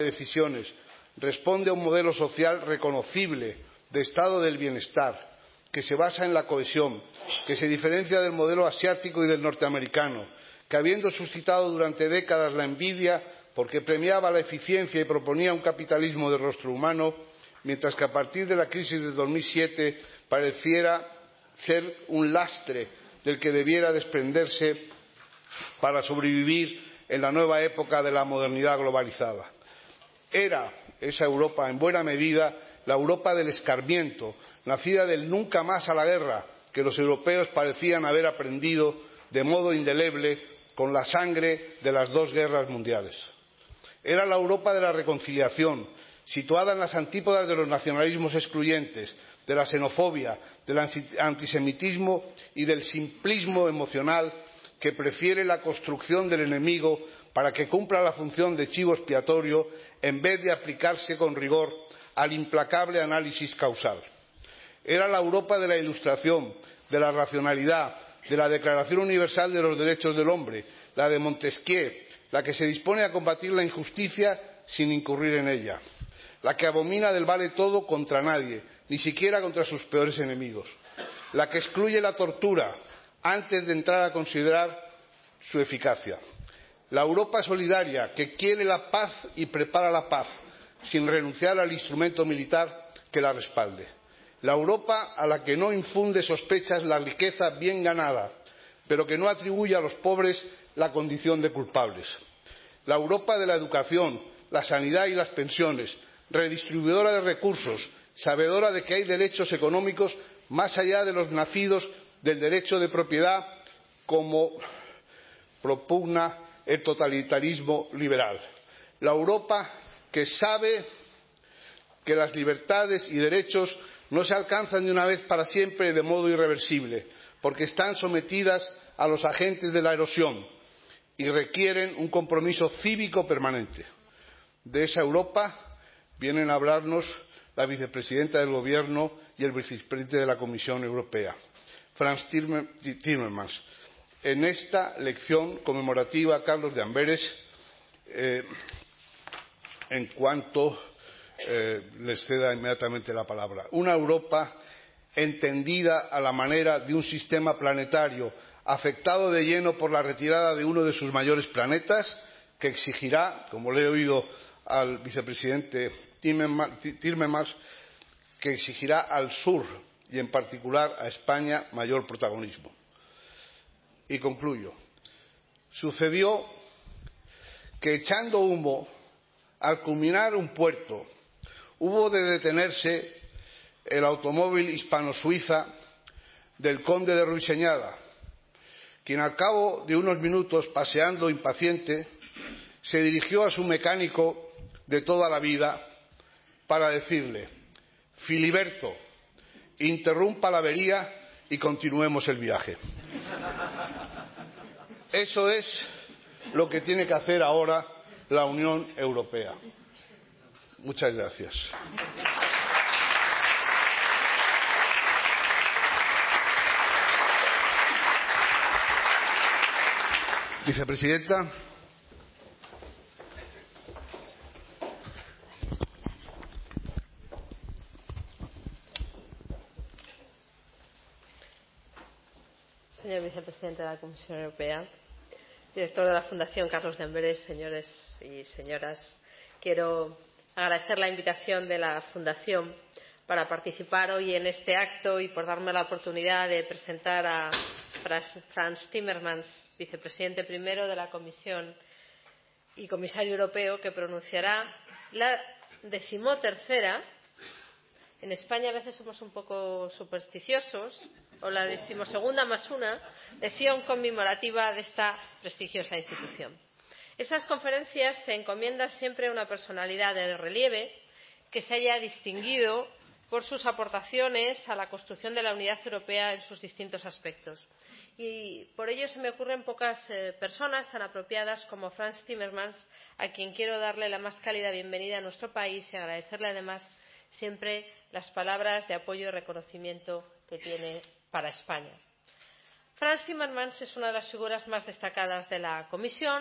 de decisiones, responde a un modelo social reconocible de estado del bienestar, que se basa en la cohesión, que se diferencia del modelo asiático y del norteamericano, que habiendo suscitado durante décadas la envidia porque premiaba la eficiencia y proponía un capitalismo de rostro humano, mientras que a partir de la crisis de 2007 pareciera ser un lastre del que debiera desprenderse para sobrevivir en la nueva época de la modernidad globalizada. Era esa Europa, en buena medida, la Europa del escarmiento, nacida del nunca más a la guerra, que los europeos parecían haber aprendido de modo indeleble con la sangre de las dos guerras mundiales. Era la Europa de la reconciliación, situada en las antípodas de los nacionalismos excluyentes, de la xenofobia, del antisemitismo y del simplismo emocional que prefiere la construcción del enemigo para que cumpla la función de chivo expiatorio en vez de aplicarse con rigor al implacable análisis causal. Era la Europa de la Ilustración, de la racionalidad, de la Declaración Universal de los Derechos del Hombre, la de Montesquieu, la que se dispone a combatir la injusticia sin incurrir en ella, la que abomina del vale todo contra nadie, ni siquiera contra sus peores enemigos, la que excluye la tortura antes de entrar a considerar su eficacia, la Europa solidaria que quiere la paz y prepara la paz sin renunciar al instrumento militar que la respalde, la Europa a la que no infunde sospechas la riqueza bien ganada, pero que no atribuye a los pobres la condición de culpables, la Europa de la educación, la sanidad y las pensiones, redistribuidora de recursos, sabedora de que hay derechos económicos más allá de los nacidos del derecho de propiedad, como propugna el totalitarismo liberal. La Europa que sabe que las libertades y derechos no se alcanzan de una vez para siempre de modo irreversible, porque están sometidas a los agentes de la erosión y requieren un compromiso cívico permanente. De esa Europa vienen a hablarnos la vicepresidenta del Gobierno y el vicepresidente de la Comisión Europea, Frans Timmermans, en esta lección conmemorativa a Carlos de Amberes, en cuanto les ceda inmediatamente la palabra. Una Europa entendida a la manera de un sistema planetario afectado de lleno por la retirada de uno de sus mayores planetas, que exigirá, como le he oído al vicepresidente Timmermans, que exigirá al sur y en particular a España mayor protagonismo. Y concluyo. Sucedió que echando humo, al culminar un puerto, hubo de detenerse el automóvil hispano-suiza del conde de Ruiseñada, quien al cabo de unos minutos, paseando impaciente, se dirigió a su mecánico de toda la vida para decirle: Filiberto, interrumpa la avería y continuemos el viaje. Eso es lo que tiene que hacer ahora la Unión Europea. Muchas gracias. Vicepresidenta. Señor vicepresidente de la Comisión Europea, director de la Fundación Carlos de Amberes, señores y señoras, quiero agradecer la invitación de la Fundación para participar hoy en este acto y por darme la oportunidad de presentar a Frans Timmermans, vicepresidente primero de la Comisión y comisario europeo, que pronunciará la 13ª. En España a veces somos un poco supersticiosos, o la 12ª más una lección conmemorativa de esta prestigiosa institución. Estas conferencias se encomiendan siempre a una personalidad de relieve que se haya distinguido por sus aportaciones a la construcción de la unidad europea en sus distintos aspectos. Y por ello se me ocurren pocas personas tan apropiadas como Frans Timmermans, a quien quiero darle la más cálida bienvenida a nuestro país y agradecerle además siempre las palabras de apoyo y reconocimiento que tiene para España. Frans Timmermans es una de las figuras más destacadas de la Comisión,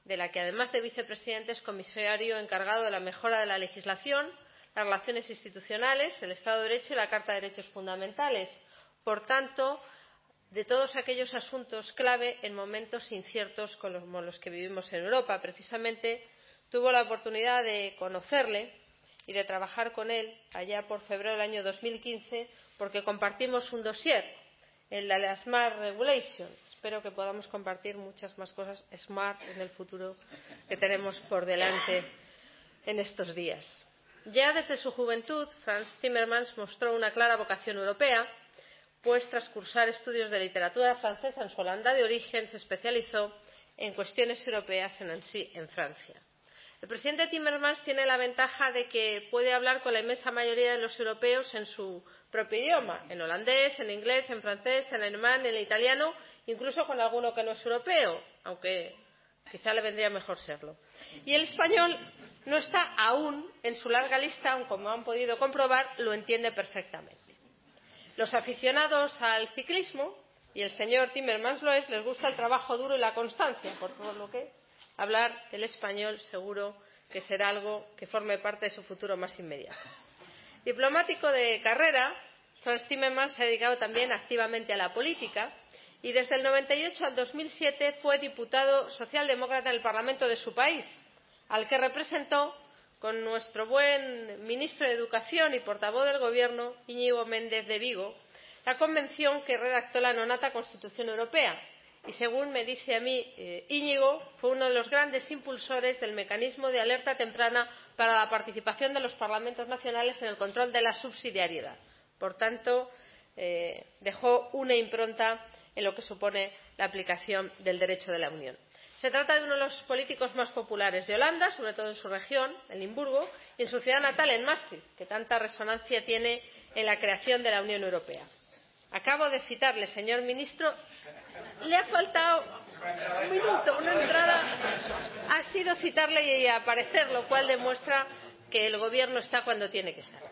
de la que, además de vicepresidente, es comisario encargado de la mejora de la legislación, las relaciones institucionales, el Estado de Derecho y la Carta de Derechos Fundamentales. Por tanto, de todos aquellos asuntos clave en momentos inciertos como los que vivimos en Europa. Precisamente tuvo la oportunidad de conocerle y de trabajar con él allá por febrero del año 2015, porque compartimos un dossier, el de la Smart Regulation. Espero que podamos compartir muchas más cosas smart en el futuro que tenemos por delante en estos días. Ya desde su juventud, Frans Timmermans mostró una clara vocación europea, pues tras cursar estudios de literatura francesa en su Holanda de origen, se especializó en cuestiones europeas en Nancy, en Francia. El presidente Timmermans tiene la ventaja de que puede hablar con la inmensa mayoría de los europeos en su propio idioma, en holandés, en inglés, en francés, en alemán, en italiano, incluso con alguno que no es europeo, aunque quizá le vendría mejor serlo. Y el español no está aún en su larga lista, aunque como han podido comprobar, lo entiende perfectamente. Los aficionados al ciclismo, y el señor Timmermans lo es, les gusta el trabajo duro y la constancia, por todo lo que hablar el español seguro que será algo que forme parte de su futuro más inmediato. Diplomático de carrera, Frans Timmermans se ha dedicado también activamente a la política y desde el 98 al 2007 fue diputado socialdemócrata en el Parlamento de su país, al que representó con nuestro buen ministro de Educación y portavoz del Gobierno, Íñigo Méndez de Vigo, la convención que redactó la nonata Constitución Europea. Y según me dice a mí Íñigo, fue uno de los grandes impulsores del mecanismo de alerta temprana para la participación de los parlamentos nacionales en el control de la subsidiariedad. Por tanto, dejó una impronta en lo que supone la aplicación del derecho de la Unión. Se trata de uno de los políticos más populares de Holanda, sobre todo en su región, en Limburgo, y en su ciudad natal, en Maastricht, que tanta resonancia tiene en la creación de la Unión Europea. Acabo de citarle, señor ministro, le ha faltado un minuto, una entrada, ha sido citarle y aparecer, lo cual demuestra que el gobierno está cuando tiene que estar.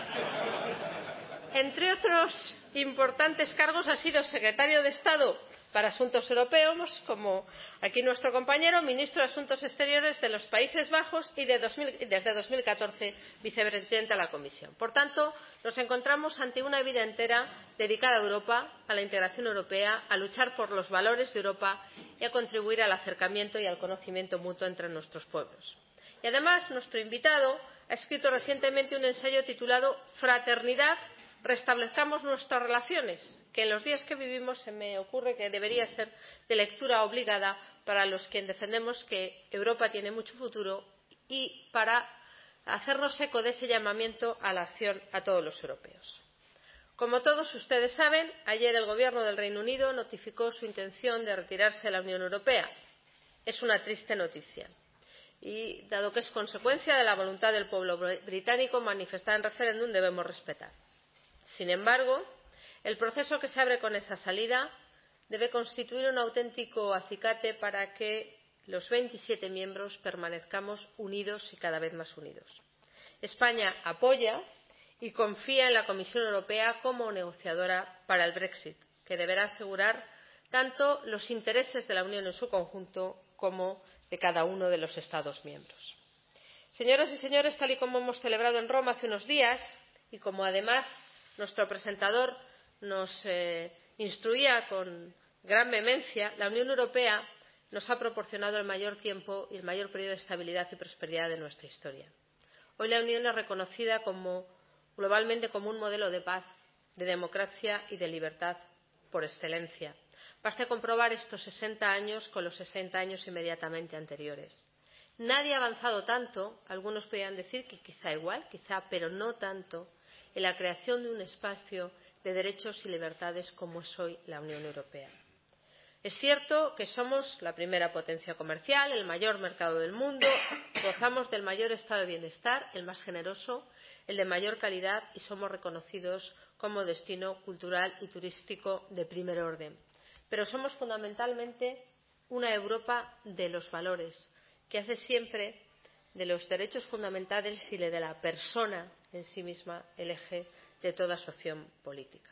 Entre otros importantes cargos ha sido secretario de Estado para Asuntos Europeos, como aquí nuestro compañero, ministro de Asuntos Exteriores de los Países Bajos y desde 2014 vicepresidente de la Comisión. Por tanto, nos encontramos ante una vida entera dedicada a Europa, a la integración europea, a luchar por los valores de Europa y a contribuir al acercamiento y al conocimiento mutuo entre nuestros pueblos. Y además, nuestro invitado ha escrito recientemente un ensayo titulado Fraternidad, restablezcamos nuestras relaciones, que en los días que vivimos se me ocurre que debería ser de lectura obligada para los que defendemos que Europa tiene mucho futuro y para hacernos eco de ese llamamiento a la acción a todos los europeos. Como todos ustedes saben, ayer el Gobierno del Reino Unido notificó su intención de retirarse de la Unión Europea. Es una triste noticia. Y, dado que es consecuencia de la voluntad del pueblo británico manifestada en referéndum, debemos respetar. Sin embargo, el proceso que se abre con esa salida debe constituir un auténtico acicate para que los 27 miembros permanezcamos unidos y cada vez más unidos. España apoya y confía en la Comisión Europea como negociadora para el Brexit, que deberá asegurar tanto los intereses de la Unión en su conjunto como de cada uno de los Estados miembros. Señoras y señores, tal y como hemos celebrado en Roma hace unos días y como además nuestro presentador nos instruía con gran vehemencia, la Unión Europea nos ha proporcionado el mayor tiempo y el mayor periodo de estabilidad y prosperidad de nuestra historia. Hoy la Unión es reconocida globalmente como un modelo de paz, de democracia y de libertad por excelencia. Basta comprobar estos 60 años con los 60 años inmediatamente anteriores. Nadie ha avanzado tanto, algunos podrían decir que quizá igual, quizá, pero no tanto, en la creación de un espacio de derechos y libertades como es hoy la Unión Europea. Es cierto que somos la primera potencia comercial, el mayor mercado del mundo, gozamos del mayor estado de bienestar, el más generoso, el de mayor calidad y somos reconocidos como destino cultural y turístico de primer orden. Pero somos fundamentalmente una Europa de los valores, que hace siempre de los derechos fundamentales y de la persona en sí misma el eje de toda su acción política.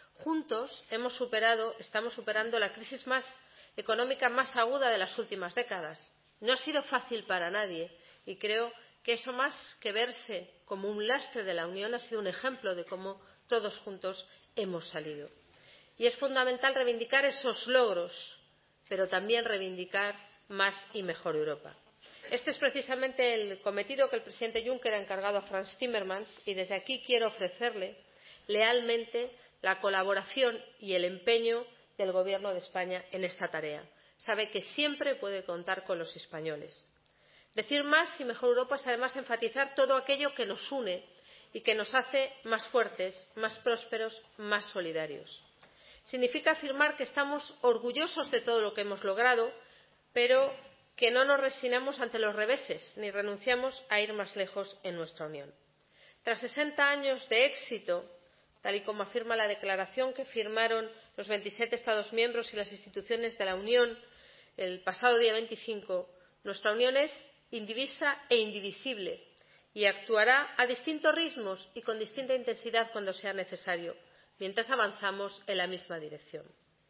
Juntos estamos superando la crisis económica más aguda de las últimas décadas. No ha sido fácil para nadie y creo que eso, más que verse como un lastre de la Unión, ha sido un ejemplo de cómo todos juntos hemos salido. Y es fundamental reivindicar esos logros, pero también reivindicar más y mejor Europa. Este es precisamente el cometido que el presidente Juncker ha encargado a Frans Timmermans y desde aquí quiero ofrecerle lealmente la colaboración y el empeño del Gobierno de España en esta tarea. Sabe que siempre puede contar con los españoles. Decir más y mejor Europa es además enfatizar todo aquello que nos une y que nos hace más fuertes, más prósperos, más solidarios. Significa afirmar que estamos orgullosos de todo lo que hemos logrado, pero que no nos resignamos ante los reveses ni renunciamos a ir más lejos en nuestra Unión. Tras 60 años de éxito, tal y como afirma la declaración que firmaron los 27 Estados miembros y las instituciones de la Unión el pasado día 25, nuestra Unión es indivisa e indivisible y actuará a distintos ritmos y con distinta intensidad cuando sea necesario, mientras avanzamos en la misma dirección.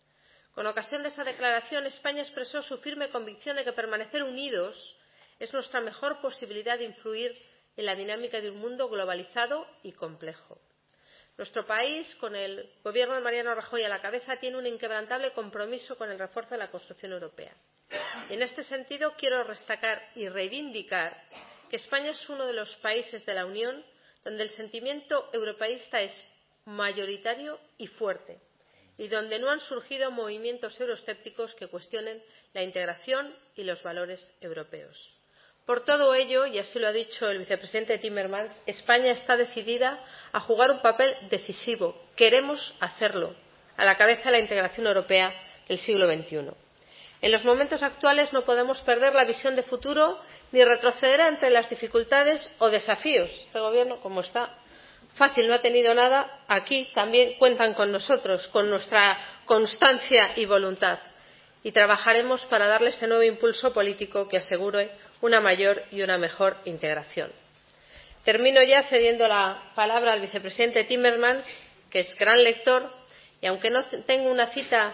Con ocasión de esa declaración, España expresó su firme convicción de que permanecer unidos es nuestra mejor posibilidad de influir en la dinámica de un mundo globalizado y complejo. Nuestro país, con el gobierno de Mariano Rajoy a la cabeza, tiene un inquebrantable compromiso con el refuerzo de la construcción europea. Y en este sentido, quiero destacar y reivindicar que España es uno de los países de la Unión donde el sentimiento europeísta es mayoritario y fuerte, y donde no han surgido movimientos euroescépticos que cuestionen la integración y los valores europeos. Por todo ello, y así lo ha dicho el vicepresidente Timmermans, España está decidida a jugar un papel decisivo. Queremos hacerlo a la cabeza de la integración europea del siglo XXI. En los momentos actuales no podemos perder la visión de futuro ni retroceder ante las dificultades o desafíos. Este gobierno, como está fácil, no ha tenido nada, aquí también cuentan con nosotros, con nuestra constancia y voluntad. Y trabajaremos para darle ese nuevo impulso político que asegure una mayor y una mejor integración. Termino ya cediendo la palabra al vicepresidente Timmermans, que es gran lector, y aunque no tengo una cita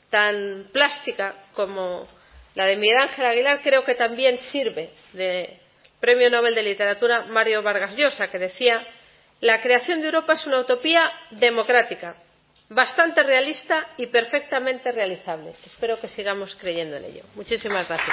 tan plástica como la de Miguel Ángel Aguilar, creo que también sirve de Premio Nobel de Literatura Mario Vargas Llosa, que decía: la creación de Europa es una utopía democrática, bastante realista y perfectamente realizable. Espero que sigamos creyendo en ello. Muchísimas gracias.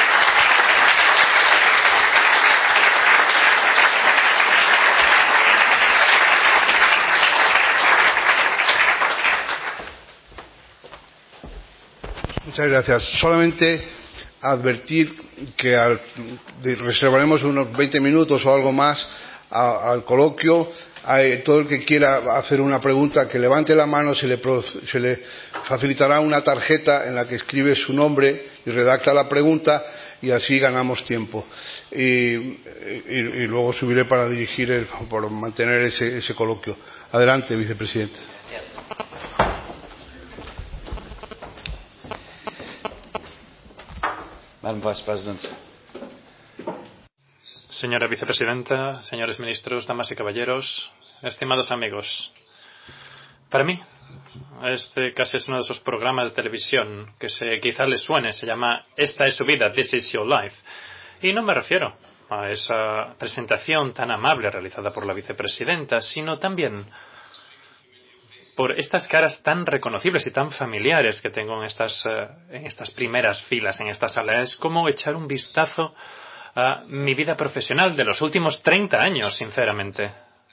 Muchas gracias. Solamente advertir que reservaremos unos 20 minutos o algo más al coloquio. Todo el que quiera hacer una pregunta, que levante la mano, se le facilitará una tarjeta en la que escribe su nombre y redacta la pregunta, y así ganamos tiempo. Y luego subiré para por mantener ese coloquio. Adelante, vicepresidente. Gracias. Madam Vice President. Señora vicepresidenta, señores ministros, damas y caballeros, estimados amigos. Para mí, este casi es uno de esos programas de televisión que quizá les suene, se llama Esta es su vida, This is your life. Y no me refiero a esa presentación tan amable realizada por la vicepresidenta, sino también por estas caras tan reconocibles y tan familiares que tengo en estas primeras filas, en esta sala. Es como echar un vistazo a mi vida profesional de los últimos 30 años, sinceramente.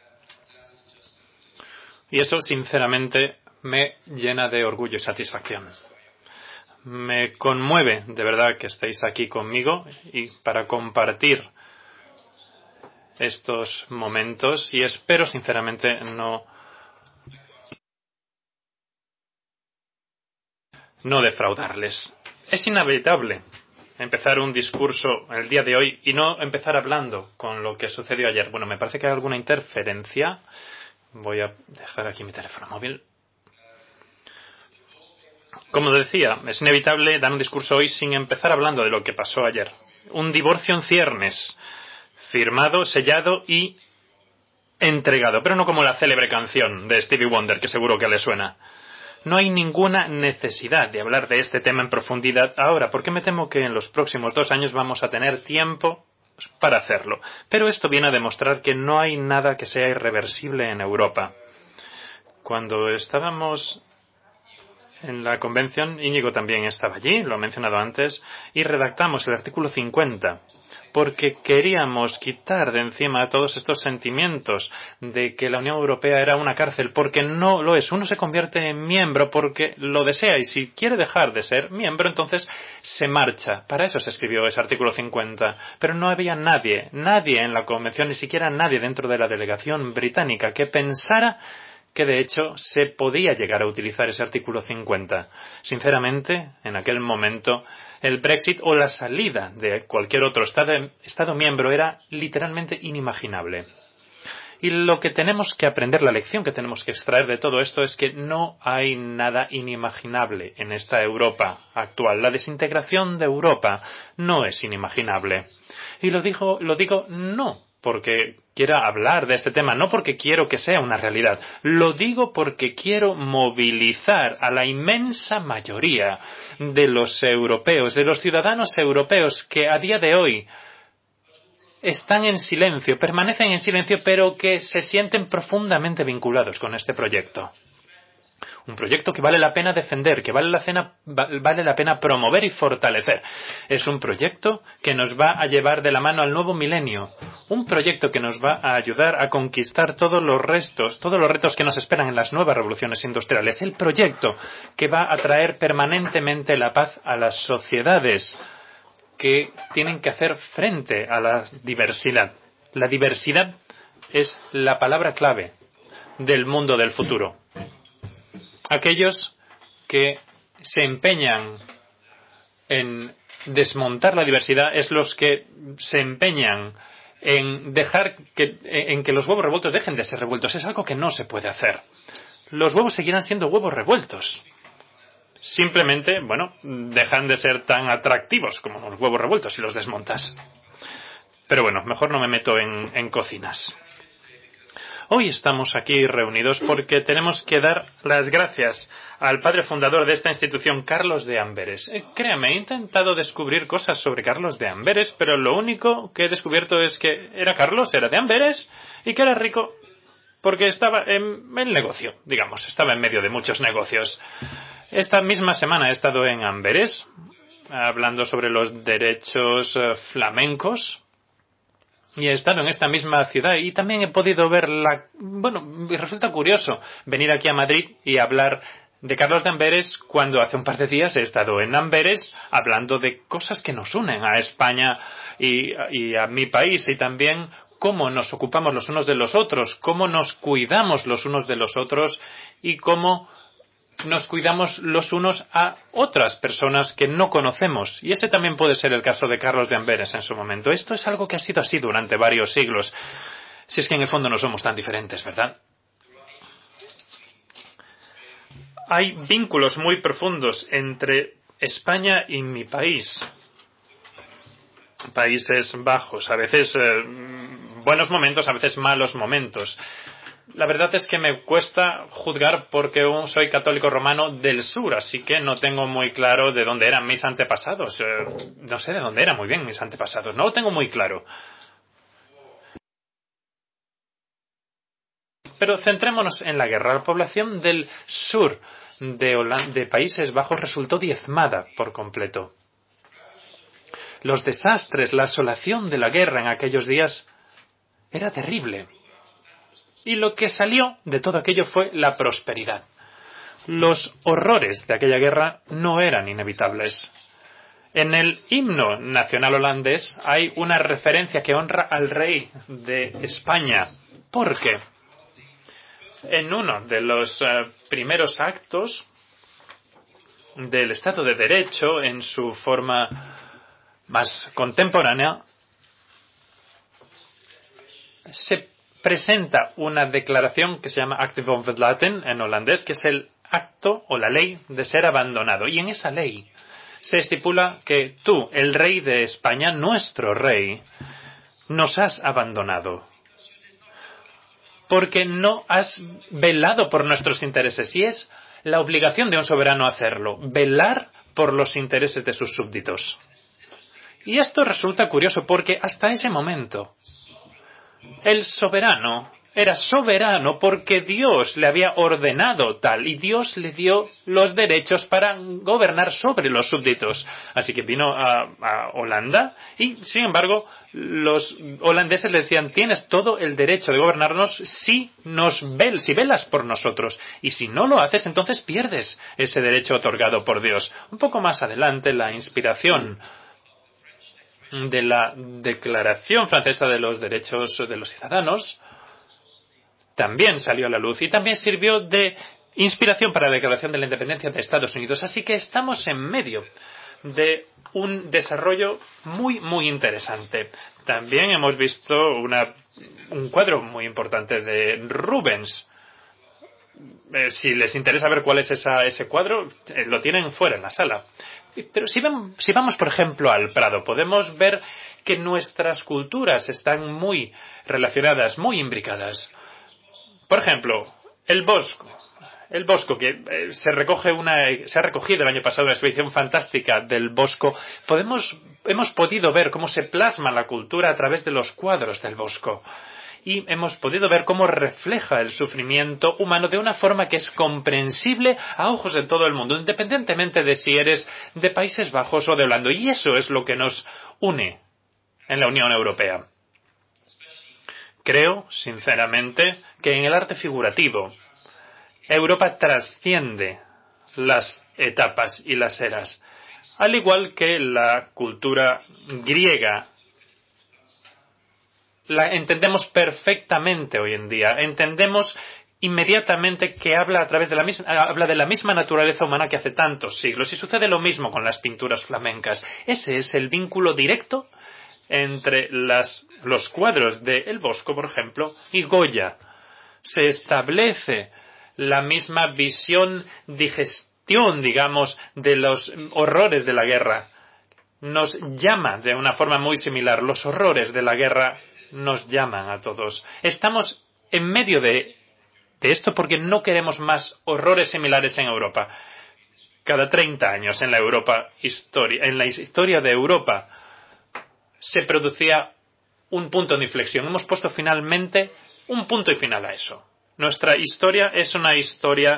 Y eso, sinceramente, me llena de orgullo y satisfacción. Me conmueve, de verdad, que estéis aquí conmigo y para compartir estos momentos, y espero, sinceramente, no defraudarles. Es inevitable empezar un discurso el día de hoy y no empezar hablando con lo que sucedió ayer. Bueno, me parece que hay alguna interferencia. Voy a dejar aquí mi teléfono móvil. Como decía, es inevitable dar un discurso hoy sin empezar hablando de lo que pasó ayer. Un divorcio en ciernes, firmado, sellado y entregado, pero no como la célebre canción de Stevie Wonder, que seguro que le suena, No hay ninguna necesidad de hablar de este tema en profundidad ahora, porque me temo que en los próximos 2 años vamos a tener tiempo para hacerlo. Pero esto viene a demostrar que no hay nada que sea irreversible en Europa. Cuando estábamos en la convención, Íñigo también estaba allí, lo he mencionado antes, y redactamos el artículo 50, porque queríamos quitar de encima todos estos sentimientos de que la Unión Europea era una cárcel, porque no lo es. Uno se convierte en miembro porque lo desea, y si quiere dejar de ser miembro, entonces se marcha. Para eso se escribió ese artículo 50. Pero no había nadie en la convención, ni siquiera nadie dentro de la delegación británica que pensara que de hecho se podía llegar a utilizar ese artículo 50. Sinceramente, en aquel momento, el Brexit o la salida de cualquier otro Estado miembro era literalmente inimaginable. Y lo que tenemos que aprender, la lección que tenemos que extraer de todo esto es que no hay nada inimaginable en esta Europa actual. La desintegración de Europa no es inimaginable. Y lo digo no porque quiera hablar de este tema, no porque quiero que sea una realidad. Lo digo porque quiero movilizar a la inmensa mayoría de los europeos, de los ciudadanos europeos que a día de hoy están en silencio, permanecen en silencio, pero que se sienten profundamente vinculados con este proyecto. Un proyecto que vale la pena defender, que vale la pena promover y fortalecer. Es un proyecto que nos va a llevar de la mano al nuevo milenio. Un proyecto que nos va a ayudar a conquistar todos los retos que nos esperan en las nuevas revoluciones industriales. El proyecto que va a traer permanentemente la paz a las sociedades que tienen que hacer frente a la diversidad. La diversidad es la palabra clave del mundo del futuro. Aquellos que se empeñan en desmontar la diversidad es los que se empeñan en dejar en que los huevos revueltos dejen de ser revueltos. Es algo que no se puede hacer. Los huevos seguirán siendo huevos revueltos. Simplemente, dejan de ser tan atractivos como los huevos revueltos si los desmontas. Pero mejor no me meto en cocinas. Hoy estamos aquí reunidos porque tenemos que dar las gracias al padre fundador de esta institución, Carlos de Amberes. Créame, he intentado descubrir cosas sobre Carlos de Amberes, pero lo único que he descubierto es que era de Amberes y que era rico porque estaba en el negocio, estaba en medio de muchos negocios. Esta misma semana he estado en Amberes hablando sobre los derechos flamencos. Y he estado en esta misma ciudad y también he podido ver me resulta curioso venir aquí a Madrid y hablar de Carlos de Amberes cuando hace un par de días he estado en Amberes hablando de cosas que nos unen a España y a mi país, y también cómo nos ocupamos los unos de los otros, cómo nos cuidamos los unos de los otros y cómo nos cuidamos los unos a otras personas que no conocemos. Y ese también puede ser el caso de Carlos de Amberes en su momento. Esto es algo que ha sido así durante varios siglos. Si es que en el fondo no somos tan diferentes, ¿verdad? Hay vínculos muy profundos entre España y mi país. Países Bajos. A veces buenos momentos, a veces malos momentos. La verdad es que me cuesta juzgar porque soy católico romano del sur, así que no tengo muy claro de dónde eran mis antepasados. No sé de dónde eran muy bien mis antepasados, no lo tengo muy claro. Pero centrémonos en la guerra. La población del sur de Países Bajos resultó diezmada por completo. Los desastres, la asolación de la guerra en aquellos días era terrible. Y lo que salió de todo aquello fue la prosperidad. Los horrores de aquella guerra no eran inevitables. En el himno nacional holandés hay una referencia que honra al rey de España. ¿Por qué? En uno de los primeros actos del Estado de Derecho, en su forma más contemporánea, se presenta una declaración que se llama Akte van Verlaten en holandés, que es el acto o la ley de ser abandonado. Y en esa ley se estipula que tú, el rey de España, nuestro rey, nos has abandonado porque no has velado por nuestros intereses. Y es la obligación de un soberano hacerlo, velar por los intereses de sus súbditos. Y esto resulta curioso porque hasta ese momento el soberano era soberano porque Dios le había ordenado tal y Dios le dio los derechos para gobernar sobre los súbditos. Así que vino a Holanda y, sin embargo, los holandeses le decían: tienes todo el derecho de gobernarnos si velas por nosotros. Y si no lo haces, entonces pierdes ese derecho otorgado por Dios. Un poco más adelante, la inspiración de la Declaración Francesa de los Derechos de los Ciudadanos también salió a la luz y también sirvió de inspiración para la Declaración de la Independencia de Estados Unidos. Así que estamos en medio de un desarrollo muy, muy interesante. También hemos visto un cuadro muy importante de Rubens. Si les interesa ver cuál es ese cuadro, lo tienen fuera en la sala. Pero si vamos, por ejemplo, al Prado, podemos ver que nuestras culturas están muy relacionadas, muy imbricadas. Por ejemplo, el Bosco, que se ha recogido el año pasado una exposición fantástica del Bosco. Hemos podido ver cómo se plasma la cultura a través de los cuadros del Bosco. Y hemos podido ver cómo refleja el sufrimiento humano de una forma que es comprensible a ojos de todo el mundo, independientemente de si eres de Países Bajos o de Holanda. Y eso es lo que nos une en la Unión Europea. Creo, sinceramente, que en el arte figurativo Europa trasciende las etapas y las eras, al igual que la cultura griega. La entendemos perfectamente hoy en día. Entendemos inmediatamente que habla de la misma naturaleza humana que hace tantos siglos. Y sucede lo mismo con las pinturas flamencas. Ese es el vínculo directo entre los cuadros de El Bosco, por ejemplo, y Goya. Se establece la misma visión, digestión, digamos, de los horrores de la guerra. Nos llama de una forma muy similar. Los horrores de la guerra nos llaman a todos. Estamos en medio de esto porque no queremos más horrores similares en Europa. Cada 30 años en la historia de Europa se producía un punto de inflexión. Hemos puesto finalmente un punto y final a eso. Nuestra historia es una historia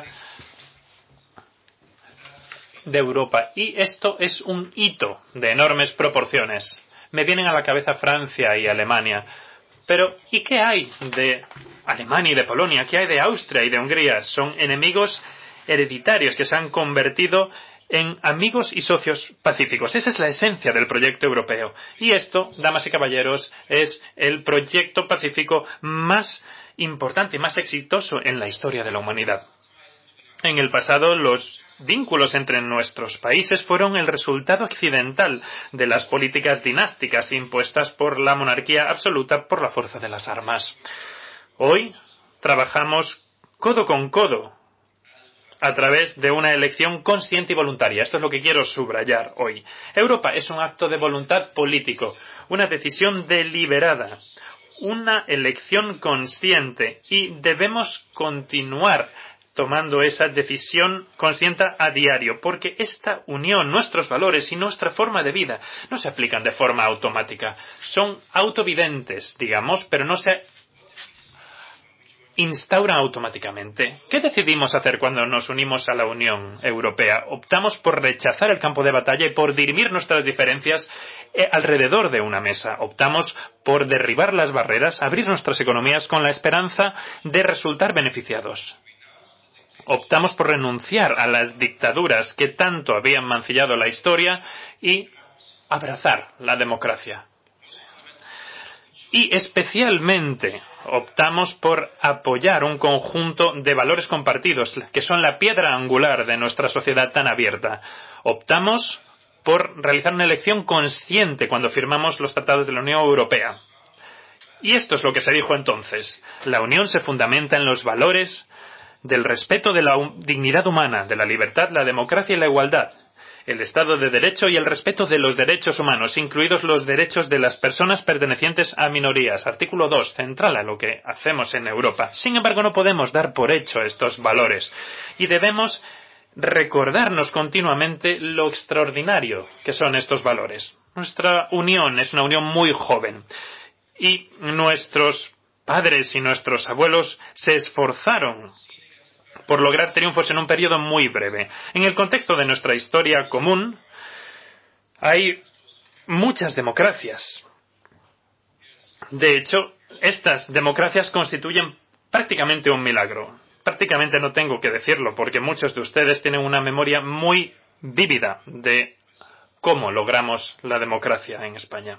de Europa y esto es un hito de enormes proporciones. Me vienen a la cabeza Francia y Alemania. Pero, ¿y qué hay de Alemania y de Polonia? ¿Qué hay de Austria y de Hungría? Son enemigos hereditarios que se han convertido en amigos y socios pacíficos. Esa es la esencia del proyecto europeo. Y esto, damas y caballeros, es el proyecto pacífico más importante y más exitoso en la historia de la humanidad. En el pasado, los vínculos entre nuestros países fueron el resultado accidental de las políticas dinásticas impuestas por la monarquía absoluta por la fuerza de las armas. Hoy trabajamos codo con codo a través de una elección consciente y voluntaria. Esto es lo que quiero subrayar hoy. Europa es un acto de voluntad político, una decisión deliberada, una elección consciente y debemos continuar tomando esa decisión consciente a diario, porque esta unión, nuestros valores y nuestra forma de vida no se aplican de forma automática. Son autovidentes, digamos, pero no se instauran automáticamente. ¿Qué decidimos hacer cuando nos unimos a la Unión Europea? Optamos por rechazar el campo de batalla y por dirimir nuestras diferencias alrededor de una mesa. Optamos por derribar las barreras, abrir nuestras economías con la esperanza de resultar beneficiados. Optamos por renunciar a las dictaduras que tanto habían mancillado la historia y abrazar la democracia. Y especialmente optamos por apoyar un conjunto de valores compartidos que son la piedra angular de nuestra sociedad tan abierta. Optamos por realizar una elección consciente cuando firmamos los tratados de la Unión Europea. Y esto es lo que se dijo entonces. La Unión se fundamenta en los valores del respeto de la dignidad humana, de la libertad, la democracia y la igualdad. el Estado de Derecho y el respeto de los derechos humanos, incluidos los derechos de las personas pertenecientes a minorías. Artículo 2, central a lo que hacemos en Europa. Sin embargo, no podemos dar por hecho estos valores y debemos recordarnos continuamente lo extraordinario que son estos valores. Nuestra unión es una unión muy joven y nuestros padres y nuestros abuelos se esforzaron por lograr triunfos en un periodo muy breve. En el contexto de nuestra historia común hay muchas democracias. De hecho, estas democracias constituyen prácticamente un milagro. Prácticamente no tengo que decirlo, porque muchos de ustedes tienen una memoria muy vívida de cómo logramos la democracia en España.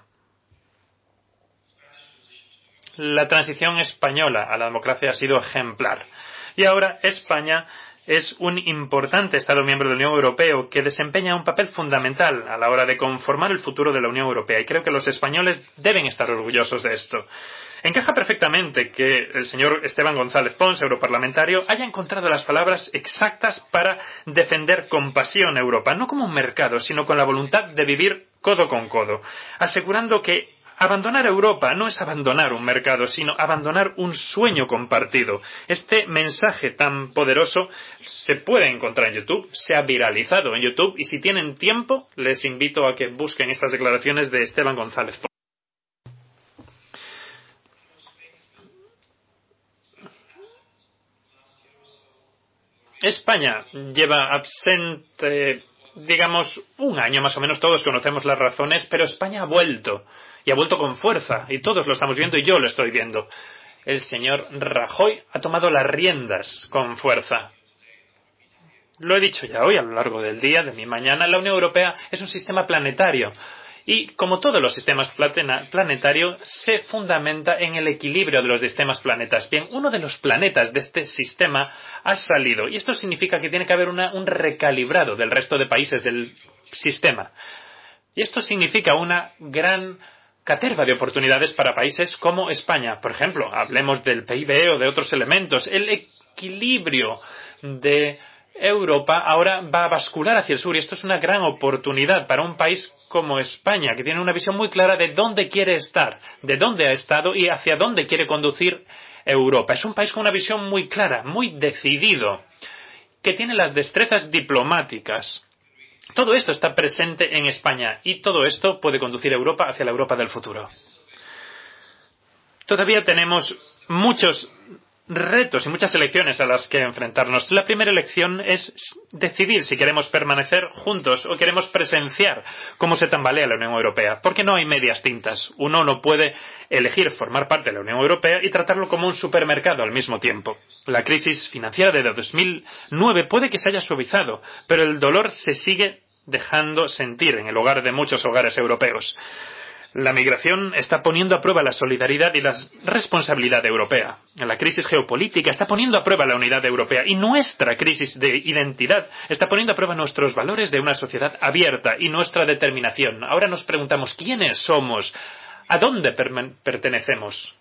La transición española a la democracia ha sido ejemplar. Y ahora España es un importante Estado miembro de la Unión Europea que desempeña un papel fundamental a la hora de conformar el futuro de la Unión Europea. Y creo que los españoles deben estar orgullosos de esto. Encaja perfectamente que el señor Esteban González Pons, europarlamentario, haya encontrado las palabras exactas para defender con pasión Europa, no como un mercado, sino con la voluntad de vivir codo con codo, asegurando que abandonar Europa no es abandonar un mercado, sino abandonar un sueño compartido. Este mensaje tan poderoso se puede encontrar en YouTube, se ha viralizado en YouTube, y si tienen tiempo, les invito a que busquen estas declaraciones de Esteban González Pons. España lleva absente, digamos, un año más o menos, todos conocemos las razones, pero España ha vuelto, y ha vuelto con fuerza, y todos lo estamos viendo, y yo lo estoy viendo. El señor Rajoy ha tomado las riendas con fuerza. Lo he dicho ya hoy a lo largo del día, de mi mañana, la Unión Europea es un sistema planetario. Y como todos los sistemas planetarios, se fundamenta en el equilibrio de los sistemas planetas. Bien, uno de los planetas de este sistema ha salido. Y esto significa que tiene que haber un recalibrado del resto de países del sistema. Y esto significa una gran caterva de oportunidades para países como España. Por ejemplo, hablemos del PIB o de otros elementos. El equilibrio de Europa ahora va a bascular hacia el sur, y esto es una gran oportunidad para un país como España, que tiene una visión muy clara de dónde quiere estar, de dónde ha estado y hacia dónde quiere conducir Europa. Es un país con una visión muy clara, muy decidido, que tiene las destrezas diplomáticas. Todo esto está presente en España, y todo esto puede conducir a Europa hacia la Europa del futuro. Todavía tenemos muchos retos y muchas elecciones a las que enfrentarnos. La primera elección es decidir si queremos permanecer juntos o queremos presenciar cómo se tambalea la Unión Europea, porque no hay medias tintas. Uno no puede elegir formar parte de la Unión Europea y tratarlo como un supermercado al mismo tiempo. La crisis financiera de 2009 puede que se haya suavizado, pero el dolor se sigue dejando sentir en el hogar de muchos hogares europeos. La migración está poniendo a prueba la solidaridad y la responsabilidad europea. La crisis geopolítica está poniendo a prueba la unidad europea, y nuestra crisis de identidad está poniendo a prueba nuestros valores de una sociedad abierta y nuestra determinación. Ahora nos preguntamos quiénes somos, a dónde pertenecemos.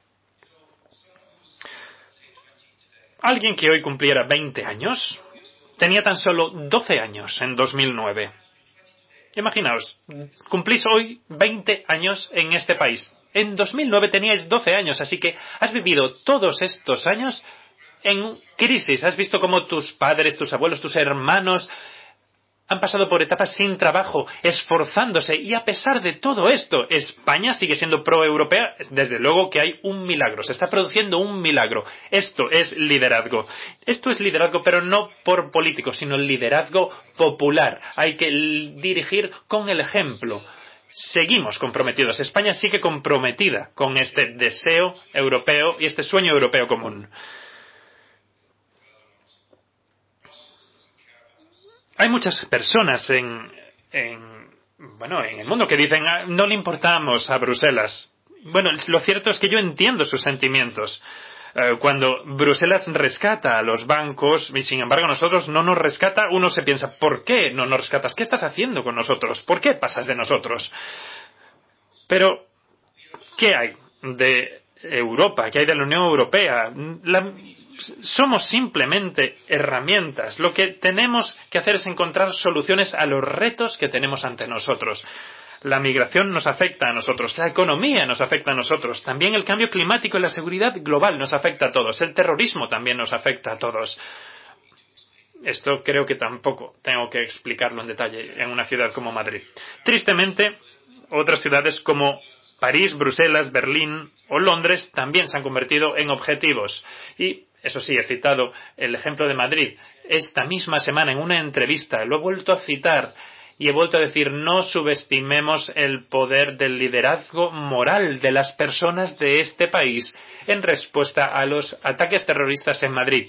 Alguien que hoy cumpliera 20 años tenía tan solo 12 años en 2009. Imaginaos, cumplís hoy 20 años en este país. En 2009 teníais 12 años, así que has vivido todos estos años en crisis. Has visto cómo tus padres, tus abuelos, tus hermanos han pasado por etapas sin trabajo, esforzándose, y a pesar de todo esto, España sigue siendo pro-europea. Desde luego que hay un milagro, se está produciendo un milagro. Esto es liderazgo. Esto es liderazgo, pero no por políticos, sino el liderazgo popular. Hay que dirigir con el ejemplo. Seguimos comprometidos. España sigue comprometida con este deseo europeo y este sueño europeo común. Hay muchas personas en el mundo que dicen no le importamos a Bruselas. Bueno, lo cierto es que yo entiendo sus sentimientos. Cuando Bruselas rescata a los bancos y sin embargo nosotros no nos rescata, uno se piensa, ¿por qué no nos rescatas? ¿Qué estás haciendo con nosotros? ¿Por qué pasas de nosotros? Pero, ¿qué hay de Europa? ¿Qué hay de la Unión Europea? somos simplemente herramientas. Lo que tenemos que hacer es encontrar soluciones a los retos que tenemos ante nosotros. La migración nos afecta a nosotros, la economía nos afecta a nosotros, también el cambio climático y la seguridad global nos afecta a todos, el terrorismo también nos afecta a todos. Esto creo que tampoco tengo que explicarlo en detalle en una ciudad como Madrid. Tristemente, otras ciudades como París, Bruselas, Berlín o Londres también se han convertido en objetivos. Y, eso sí, he citado el ejemplo de Madrid. Esta misma semana en una entrevista lo he vuelto a citar y he vuelto a decir, no subestimemos el poder del liderazgo moral de las personas de este país en respuesta a los ataques terroristas en Madrid.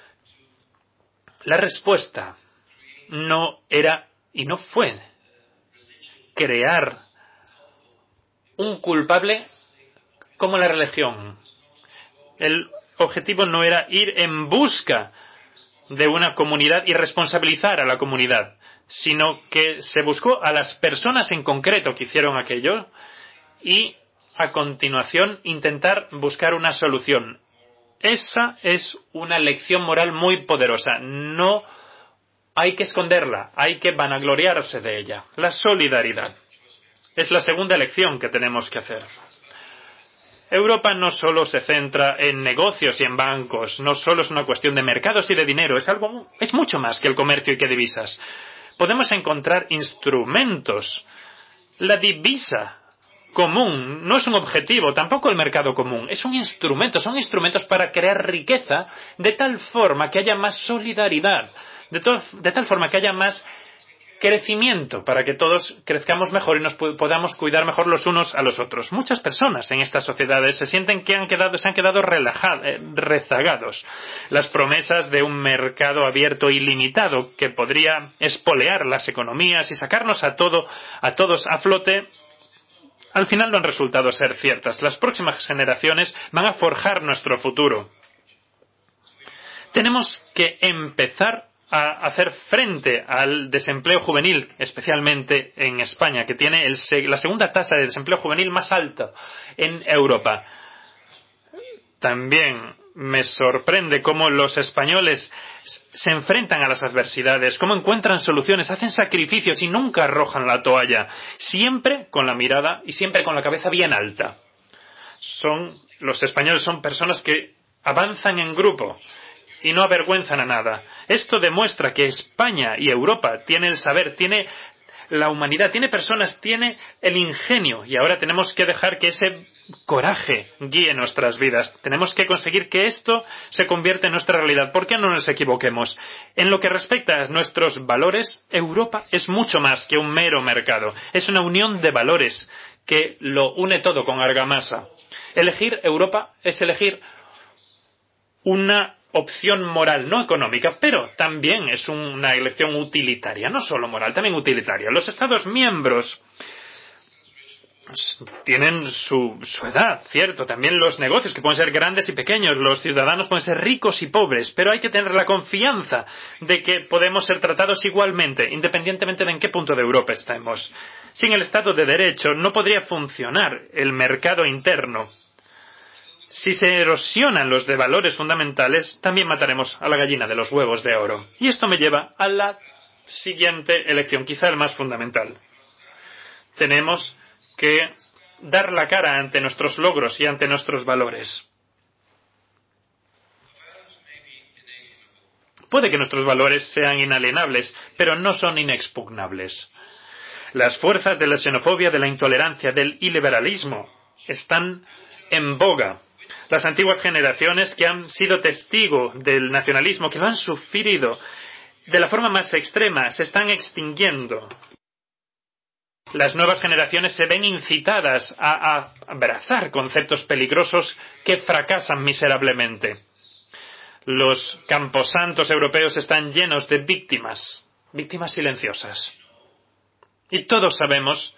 La respuesta no era y no fue crear un culpable como la religión. El objetivo no era ir en busca de una comunidad y responsabilizar a la comunidad, sino que se buscó a las personas en concreto que hicieron aquello y, a continuación, intentar buscar una solución. Esa es una lección moral muy poderosa. No hay que esconderla, hay que vanagloriarse de ella. La solidaridad es la segunda lección que tenemos que hacer. Europa no solo se centra en negocios y en bancos, no solo es una cuestión de mercados y de dinero, es mucho más que el comercio y que divisas. Podemos encontrar instrumentos. La divisa común no es un objetivo, tampoco el mercado común, es un instrumento, son instrumentos para crear riqueza de tal forma que haya más solidaridad, de tal forma que haya más crecimiento, para que todos crezcamos mejor y nos podamos cuidar mejor los unos a los otros. Muchas personas en estas sociedades se sienten que se han quedado rezagados. Las promesas de un mercado abierto ilimitado que podría espolear las economías y sacarnos a todos a flote, al final no han resultado ser ciertas. Las próximas generaciones van a forjar nuestro futuro. Tenemos que empezar a hacer frente al desempleo juvenil, especialmente en España, que tiene la segunda tasa de desempleo juvenil más alta en Europa. También me sorprende cómo los españoles se enfrentan a las adversidades, cómo encuentran soluciones, hacen sacrificios y nunca arrojan la toalla, siempre con la mirada y siempre con la cabeza bien alta. Los españoles son personas que avanzan en grupo y no avergüenzan a nada. Esto demuestra que España y Europa tiene el saber, tiene la humanidad, tiene personas, tiene el ingenio, y ahora tenemos que dejar que ese coraje guíe nuestras vidas. Tenemos que conseguir que esto se convierta en nuestra realidad. ¿Por qué no nos equivoquemos? En lo que respecta a nuestros valores, Europa es mucho más que un mero mercado. Es una unión de valores que lo une todo con argamasa. Elegir Europa es elegir una opción moral, no económica, pero también es una elección utilitaria, no solo moral, también utilitaria. Los Estados miembros tienen su edad, cierto, también los negocios que pueden ser grandes y pequeños, los ciudadanos pueden ser ricos y pobres, pero hay que tener la confianza de que podemos ser tratados igualmente, independientemente de en qué punto de Europa estemos. Sin el Estado de Derecho no podría funcionar el mercado interno. Si se erosionan los de valores fundamentales, también mataremos a la gallina de los huevos de oro. Y esto me lleva a la siguiente elección, quizá el más fundamental. Tenemos que dar la cara ante nuestros logros y ante nuestros valores. Puede que nuestros valores sean inalienables, pero no son inexpugnables. Las fuerzas de la xenofobia, de la intolerancia, del iliberalismo están en boga. Las antiguas generaciones que han sido testigo del nacionalismo, que lo han sufrido de la forma más extrema, se están extinguiendo. Las nuevas generaciones se ven incitadas a abrazar conceptos peligrosos que fracasan miserablemente. Los camposantos europeos están llenos de víctimas silenciosas. Y todos sabemos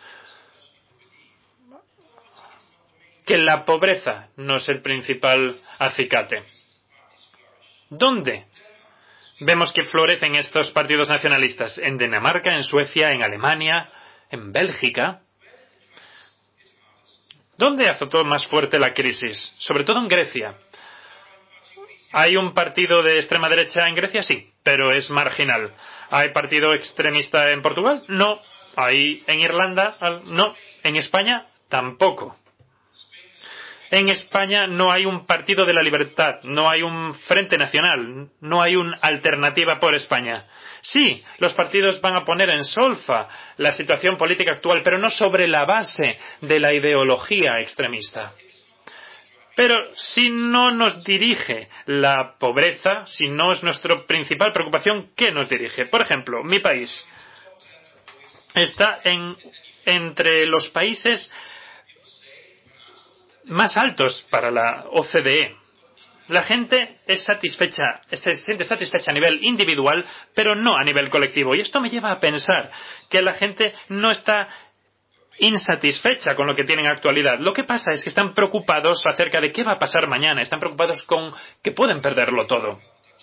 que la pobreza no es el principal acicate. ¿Dónde vemos que florecen estos partidos nacionalistas? En Dinamarca, en Suecia, en Alemania, en Bélgica. ¿Dónde azotó más fuerte la crisis? Sobre todo en Grecia. ¿Hay un partido de extrema derecha en Grecia? Sí, pero es marginal. ¿Hay partido extremista en Portugal? No. ¿Hay en Irlanda? No. ¿En España? Tampoco. En España no hay un partido de la libertad, no hay un frente nacional, no hay una alternativa por España. Sí, los partidos van a poner en solfa la situación política actual, pero no sobre la base de la ideología extremista. Pero si no nos dirige la pobreza, si no es nuestra principal preocupación, ¿qué nos dirige? Por ejemplo, mi país está entre los países más altos para la OCDE. La gente es satisfecha, se siente satisfecha a nivel individual, pero no a nivel colectivo. Y esto me lleva a pensar que la gente no está insatisfecha con lo que tienen en actualidad. Lo que pasa es que están preocupados acerca de qué va a pasar mañana. Están preocupados con que pueden perderlo todo.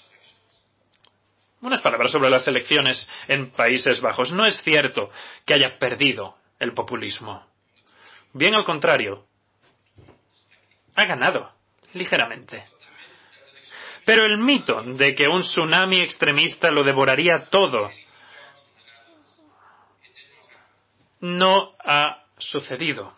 Unas palabras sobre las elecciones en Países Bajos. No es cierto que haya perdido el populismo. Bien al contrario. Ha ganado, ligeramente. Pero el mito de que un tsunami extremista lo devoraría todo no ha sucedido.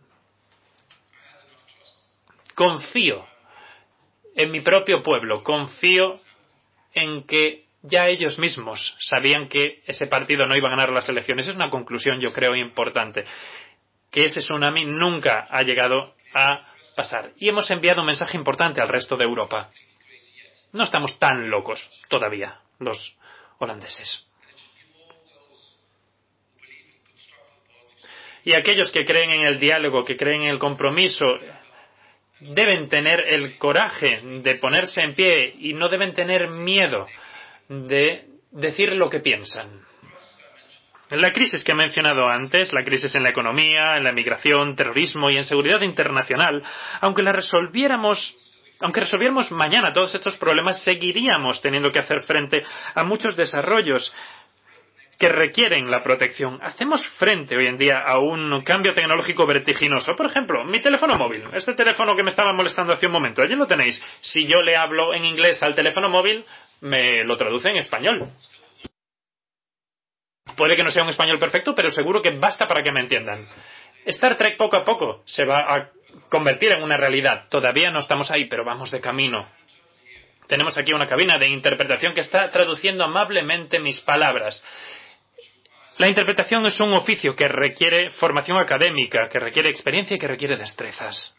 Confío en mi propio pueblo, confío en que ya ellos mismos sabían que ese partido no iba a ganar las elecciones. Es una conclusión, yo creo, importante. Que ese tsunami nunca ha llegado a pasar. Y hemos enviado un mensaje importante al resto de Europa. No estamos tan locos todavía, los holandeses. Y aquellos que creen en el diálogo, que creen en el compromiso, deben tener el coraje de ponerse en pie y no deben tener miedo de decir lo que piensan. La crisis que he mencionado antes, la crisis en la economía, en la migración, terrorismo y en seguridad internacional, aunque resolviéramos mañana todos estos problemas, seguiríamos teniendo que hacer frente a muchos desarrollos que requieren la protección. Hacemos frente hoy en día a un cambio tecnológico vertiginoso. Por ejemplo, mi teléfono móvil, este teléfono que me estaba molestando hace un momento, allí lo tenéis. Si yo le hablo en inglés al teléfono móvil, me lo traduce en español. Puede que no sea un español perfecto, pero seguro que basta para que me entiendan. Star Trek poco a poco se va a convertir en una realidad. Todavía no estamos ahí, pero vamos de camino. Tenemos aquí una cabina de interpretación que está traduciendo amablemente mis palabras. La interpretación es un oficio que requiere formación académica, que requiere experiencia y que requiere destrezas.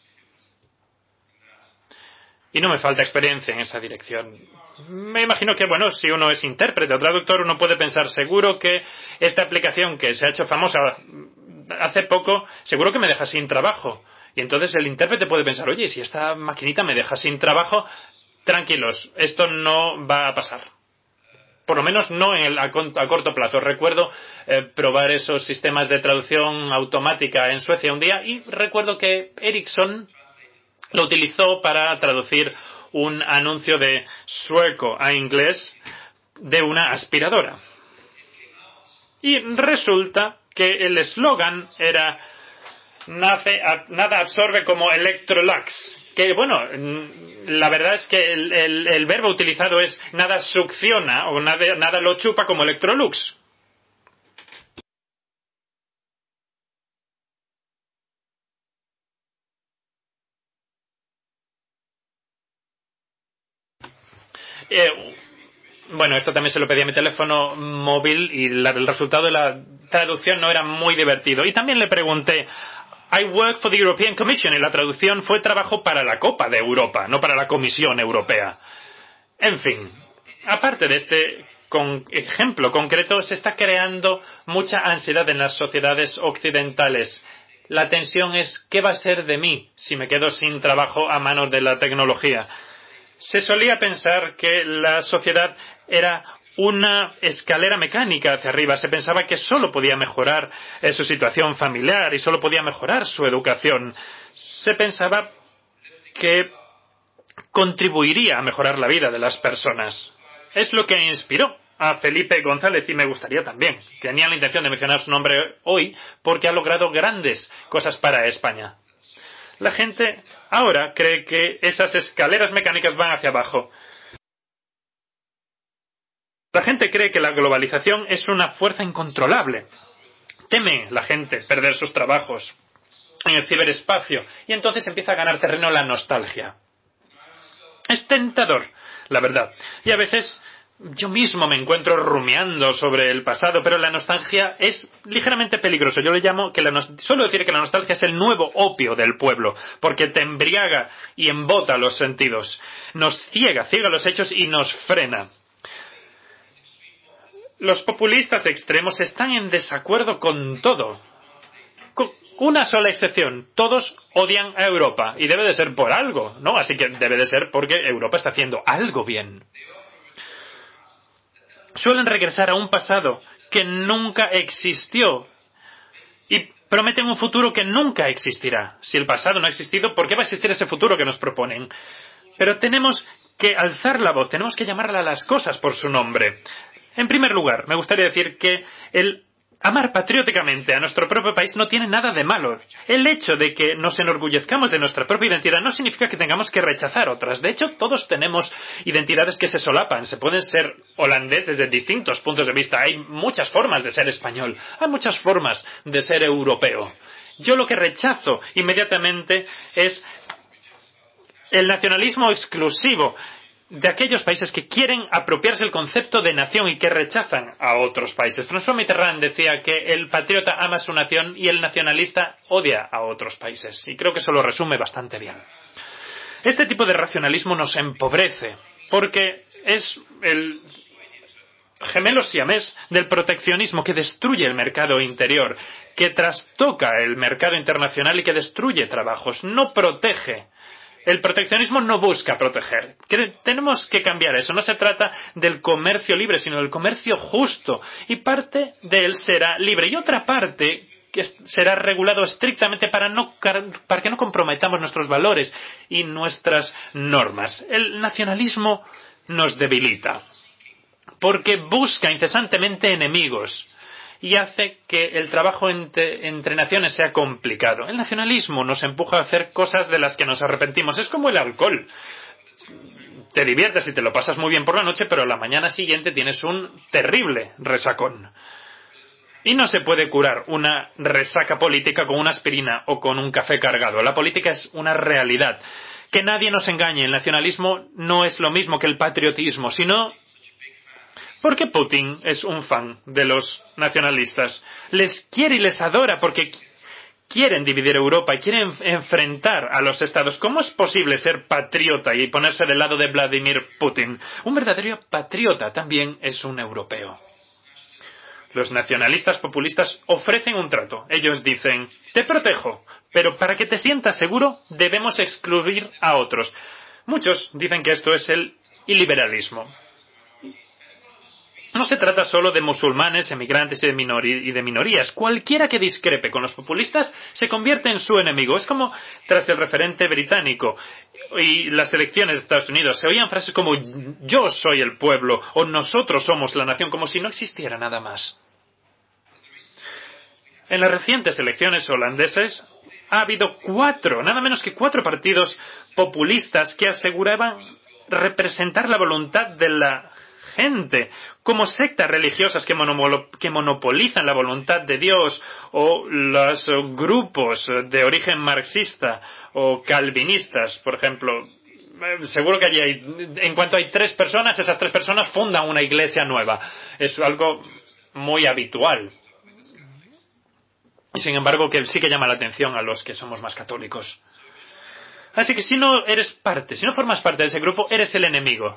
Y no me falta experiencia en esa dirección. Me imagino que, si uno es intérprete o traductor, uno puede pensar, seguro que esta aplicación que se ha hecho famosa hace poco, seguro que me deja sin trabajo. Y entonces el intérprete puede pensar, oye, si esta maquinita me deja sin trabajo, tranquilos, esto no va a pasar. Por lo menos no a corto plazo. Recuerdo probar esos sistemas de traducción automática en Suecia un día y recuerdo que Ericsson lo utilizó para traducir un anuncio de sueco a inglés de una aspiradora. Y resulta que el eslogan era nada absorbe como Electrolux. Que la verdad es que el verbo utilizado es nada succiona o nada lo chupa como Electrolux. Esto también se lo pedí a mi teléfono móvil y el resultado de la traducción no era muy divertido. Y también le pregunté, I work for the European Commission, y la traducción fue trabajo para la Copa de Europa, no para la Comisión Europea. En fin, aparte de este ejemplo concreto, se está creando mucha ansiedad en las sociedades occidentales. La tensión es, ¿qué va a ser de mí si me quedo sin trabajo a manos de la tecnología? Se solía pensar que la sociedad era una escalera mecánica hacia arriba. Se pensaba que solo podía mejorar su situación familiar y solo podía mejorar su educación. Se pensaba que contribuiría a mejorar la vida de las personas. Es lo que inspiró a Felipe González y me gustaría también. Tenía la intención de mencionar su nombre hoy porque ha logrado grandes cosas para España. La gente ahora cree que esas escaleras mecánicas van hacia abajo. La gente cree que la globalización es una fuerza incontrolable. Teme la gente perder sus trabajos en el ciberespacio y entonces empieza a ganar terreno la nostalgia. Es tentador, la verdad. Y a veces yo mismo me encuentro rumiando sobre el pasado, pero la nostalgia es ligeramente peligroso. Yo le llamo suelo decir que la nostalgia es el nuevo opio del pueblo, porque te embriaga y embota los sentidos. Nos ciega los hechos y nos frena. Los populistas extremos están en desacuerdo con todo. Con una sola excepción. Todos odian a Europa. Y debe de ser por algo, ¿no? Así que debe de ser porque Europa está haciendo algo bien. Suelen regresar a un pasado que nunca existió. Y prometen un futuro que nunca existirá. Si el pasado no ha existido, ¿por qué va a existir ese futuro que nos proponen? Pero tenemos que alzar la voz. Tenemos que llamar a las cosas por su nombre. En primer lugar, me gustaría decir que el amar patrióticamente a nuestro propio país no tiene nada de malo. El hecho de que nos enorgullezcamos de nuestra propia identidad no significa que tengamos que rechazar otras. De hecho, todos tenemos identidades que se solapan. Se pueden ser holandés desde distintos puntos de vista. Hay muchas formas de ser español. Hay muchas formas de ser europeo. Yo lo que rechazo inmediatamente es el nacionalismo exclusivo de aquellos países que quieren apropiarse el concepto de nación y que rechazan a otros países. François Mitterrand decía que el patriota ama su nación y el nacionalista odia a otros países. Y creo que eso lo resume bastante bien. Este tipo de racionalismo nos empobrece porque es el gemelo siamés del proteccionismo que destruye el mercado interior, que trastoca el mercado internacional y que destruye trabajos. No protege. El proteccionismo no busca proteger. Tenemos que cambiar eso. No se trata del comercio libre, sino del comercio justo. Y parte de él será libre. Y otra parte que será regulado estrictamente para que no comprometamos nuestros valores y nuestras normas. El nacionalismo nos debilita, porque busca incesantemente enemigos y hace que el trabajo entre naciones sea complicado. El nacionalismo nos empuja a hacer cosas de las que nos arrepentimos. Es como el alcohol. Te diviertes y te lo pasas muy bien por la noche, pero la mañana siguiente tienes un terrible resacón. Y no se puede curar una resaca política con una aspirina o con un café cargado. La política es una realidad. Que nadie nos engañe. El nacionalismo no es lo mismo que el patriotismo, sino porque Putin es un fan de los nacionalistas. Les quiere y les adora porque quieren dividir Europa y quieren enfrentar a los estados. ¿Cómo es posible ser patriota y ponerse del lado de Vladimir Putin? Un verdadero patriota también es un europeo. Los nacionalistas populistas ofrecen un trato. Ellos dicen, te protejo, pero para que te sientas seguro debemos excluir a otros. Muchos dicen que esto es el iliberalismo. No se trata solo de musulmanes, emigrantes y de minorías. Cualquiera que discrepe con los populistas se convierte en su enemigo. Es como tras el referente británico y las elecciones de Estados Unidos. Se oían frases como yo soy el pueblo o nosotros somos la nación, como si no existiera nada más. En las recientes elecciones holandesas ha habido nada menos que cuatro partidos populistas que aseguraban representar la voluntad de la gente, como sectas religiosas que monopolizan la voluntad de Dios, o los grupos de origen marxista o calvinistas, por ejemplo. Seguro que en cuanto hay 3 personas, esas 3 personas fundan una iglesia nueva. Es algo muy habitual. Y sin embargo, que sí que llama la atención a los que somos más católicos. Así que si no formas parte de ese grupo, eres el enemigo.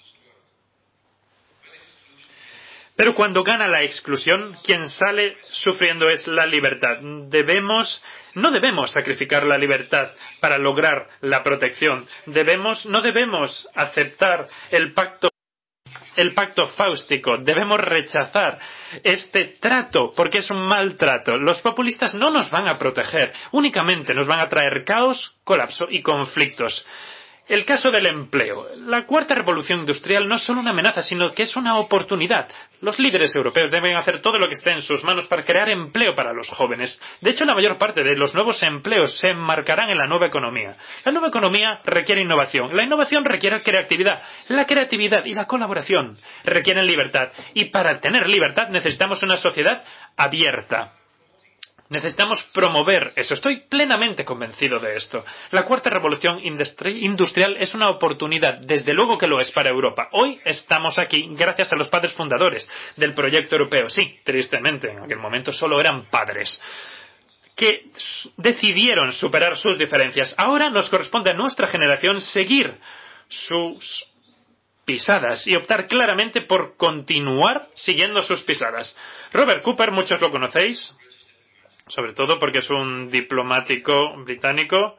Pero cuando gana la exclusión, quien sale sufriendo es la libertad. No debemos sacrificar la libertad para lograr la protección. No debemos aceptar el pacto fáustico. Debemos rechazar este trato, porque es un mal trato. Los populistas no nos van a proteger, únicamente nos van a traer caos, colapso y conflictos. El caso del empleo. La cuarta revolución industrial no es solo una amenaza, sino que es una oportunidad. Los líderes europeos deben hacer todo lo que esté en sus manos para crear empleo para los jóvenes. De hecho, la mayor parte de los nuevos empleos se enmarcarán en la nueva economía. La nueva economía requiere innovación. La innovación requiere creatividad. La creatividad y la colaboración requieren libertad. Y para tener libertad necesitamos una sociedad abierta. Necesitamos promover eso. Estoy plenamente convencido de esto. La cuarta revolución industrial es una oportunidad, desde luego que lo es para Europa. Hoy estamos aquí gracias a los padres fundadores del proyecto europeo. Sí, tristemente, en aquel momento solo eran padres que decidieron superar sus diferencias. Ahora nos corresponde a nuestra generación seguir sus pisadas y optar claramente por continuar siguiendo sus pisadas. Robert Cooper, muchos lo conocéis, sobre todo porque es un diplomático británico,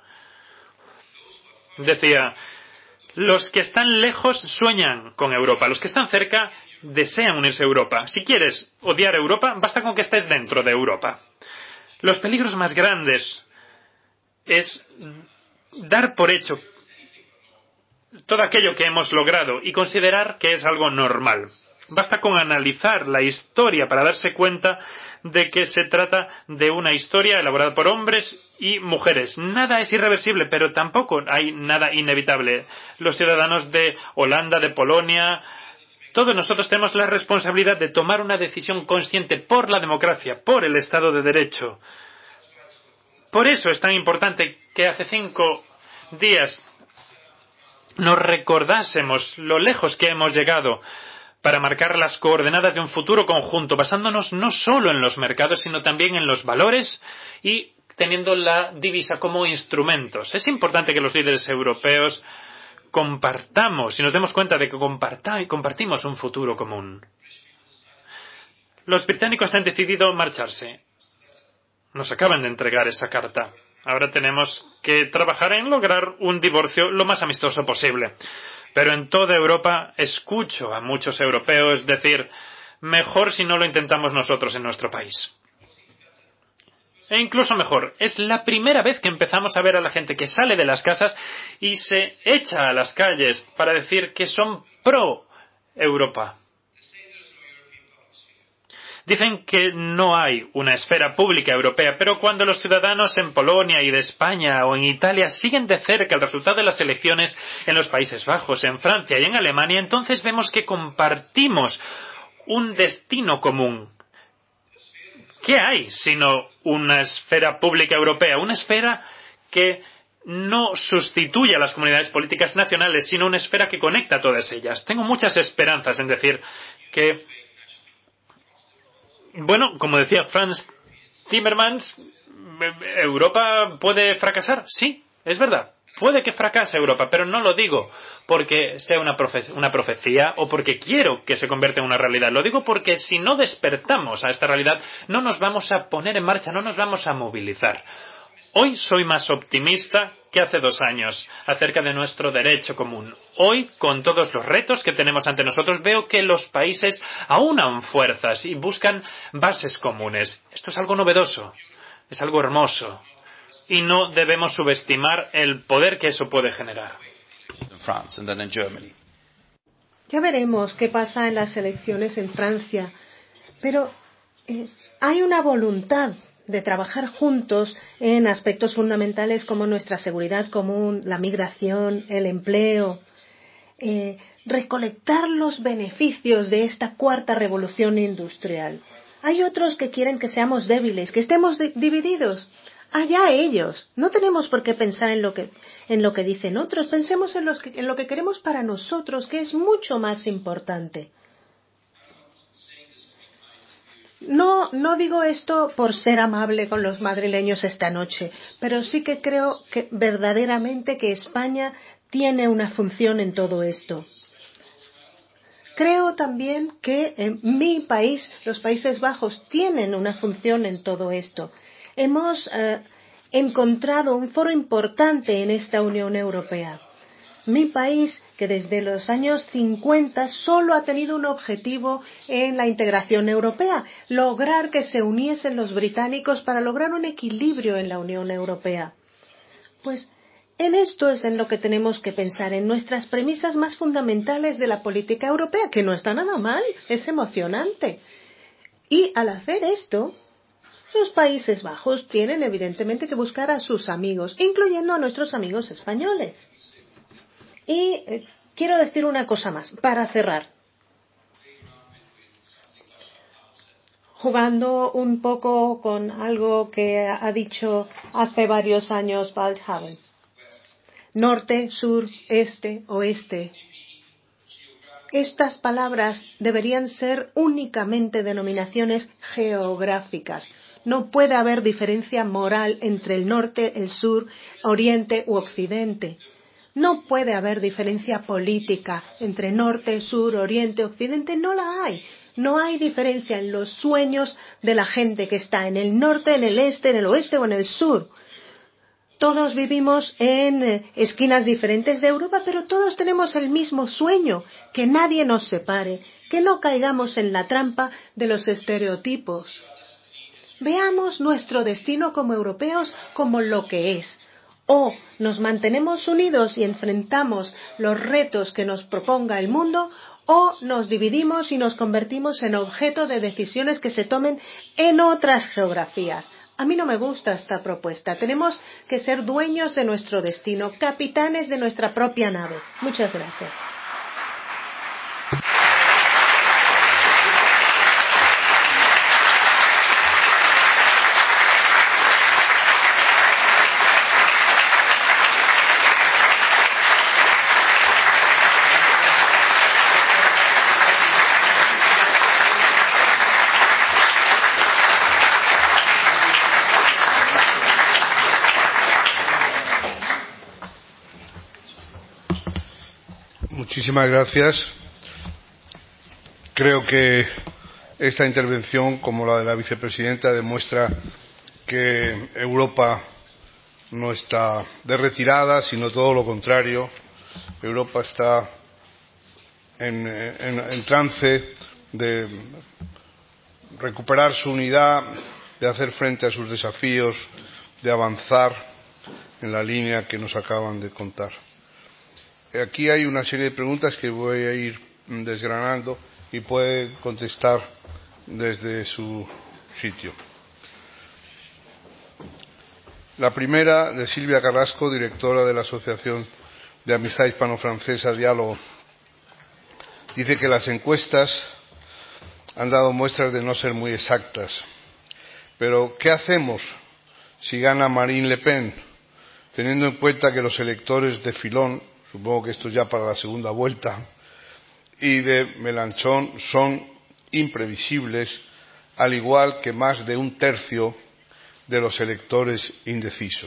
decía: los que están lejos sueñan con Europa, los que están cerca desean unirse a Europa. Si quieres odiar a Europa, basta con que estés dentro de Europa. Los peligros más grandes es dar por hecho todo aquello que hemos logrado y considerar que es algo normal. Basta con analizar la historia para darse cuenta de que se trata de una historia elaborada por hombres y mujeres. Nada es irreversible, pero tampoco hay nada inevitable. Los ciudadanos de Holanda, de Polonia, todos nosotros tenemos la responsabilidad de tomar una decisión consciente por la democracia, por el Estado de Derecho. Por eso es tan importante que hace 5 días nos recordásemos lo lejos que hemos llegado para marcar las coordenadas de un futuro conjunto, basándonos no solo en los mercados, sino también en los valores y teniendo la divisa como instrumentos. Es importante que los líderes europeos compartamos y nos demos cuenta de que compartimos un futuro común. Los británicos han decidido marcharse. Nos acaban de entregar esa carta. Ahora tenemos que trabajar en lograr un divorcio lo más amistoso posible. Pero en toda Europa escucho a muchos europeos decir: mejor si no lo intentamos nosotros en nuestro país. E incluso mejor, es la primera vez que empezamos a ver a la gente que sale de las casas y se echa a las calles para decir que son pro Europa. Dicen que no hay una esfera pública europea, pero cuando los ciudadanos en Polonia y de España o en Italia siguen de cerca el resultado de las elecciones en los Países Bajos, en Francia y en Alemania, entonces vemos que compartimos un destino común. ¿Qué hay sino una esfera pública europea? Una esfera que no sustituye a las comunidades políticas nacionales, sino una esfera que conecta a todas ellas. Tengo muchas esperanzas en decir que, bueno, como decía Franz Timmermans, ¿Europa puede fracasar? Sí, es verdad. Puede que fracase Europa, pero no lo digo porque sea una profecía o porque quiero que se convierta en una realidad. Lo digo porque si no despertamos a esta realidad, no nos vamos a poner en marcha, no nos vamos a movilizar. Hoy soy más optimista que hace 2 años acerca de nuestro derecho común. Hoy, con todos los retos que tenemos ante nosotros, veo que los países aunan fuerzas y buscan bases comunes. Esto es algo novedoso, es algo hermoso. Y no debemos subestimar el poder que eso puede generar. Ya veremos qué pasa en las elecciones en Francia, pero hay una voluntad de trabajar juntos en aspectos fundamentales como nuestra seguridad común, la migración, el empleo, recolectar los beneficios de esta cuarta revolución industrial. Hay otros que quieren que seamos débiles, que estemos divididos. Allá ellos. No tenemos por qué pensar en lo que dicen otros. Pensemos en lo que queremos para nosotros, que es mucho más importante. No digo esto por ser amable con los madrileños esta noche, pero sí que creo que verdaderamente que España tiene una función en todo esto. Creo también que en mi país, los Países Bajos, tienen una función en todo esto. Hemos encontrado un foro importante en esta Unión Europea. Mi país, que desde los años 50 solo ha tenido un objetivo en la integración europea, lograr que se uniesen los británicos para lograr un equilibrio en la Unión Europea. Pues En esto es en lo que tenemos que pensar, en nuestras premisas más fundamentales de la política europea, que no está nada mal, es emocionante. Y al hacer esto, los Países Bajos tienen evidentemente que buscar a sus amigos, incluyendo a nuestros amigos españoles. Y quiero decir una cosa más, para cerrar. Jugando un poco con algo que ha dicho hace varios años Waldhaven. Norte, sur, este, oeste. Estas palabras deberían ser únicamente denominaciones geográficas. No puede haber diferencia moral entre el norte, el sur, oriente u occidente. No puede haber diferencia política entre norte, sur, oriente, occidente. No la hay. No hay diferencia en los sueños de la gente que está en el norte, en el este, en el oeste o en el sur. Todos vivimos en esquinas diferentes de Europa, pero todos tenemos el mismo sueño, que nadie nos separe, que no caigamos en la trampa de los estereotipos. Veamos nuestro destino como europeos como lo que es. O nos mantenemos unidos y enfrentamos los retos que nos proponga el mundo, o nos dividimos y nos convertimos en objeto de decisiones que se tomen en otras geografías. A mí no me gusta esta propuesta. Tenemos que ser dueños de nuestro destino, capitanes de nuestra propia nave. Muchas gracias. Muchísimas gracias. Creo que esta intervención, como la de la vicepresidenta, demuestra que Europa no está de retirada, sino todo lo contrario. Europa está en trance de recuperar su unidad, de hacer frente a sus desafíos, de avanzar en la línea que nos acaban de contar. Aquí hay una serie de preguntas que voy a ir desgranando y puede contestar desde su sitio. La primera, de Silvia Carrasco, directora de la Asociación de Amistad Hispano-Francesa Diálogo. Dice que las encuestas han dado muestras de no ser muy exactas. Pero, ¿qué hacemos si gana Marine Le Pen? Teniendo en cuenta que los electores de Fillon, supongo que esto ya para la segunda vuelta, y de Mélenchon son imprevisibles, al igual que más de un tercio de los electores indecisos.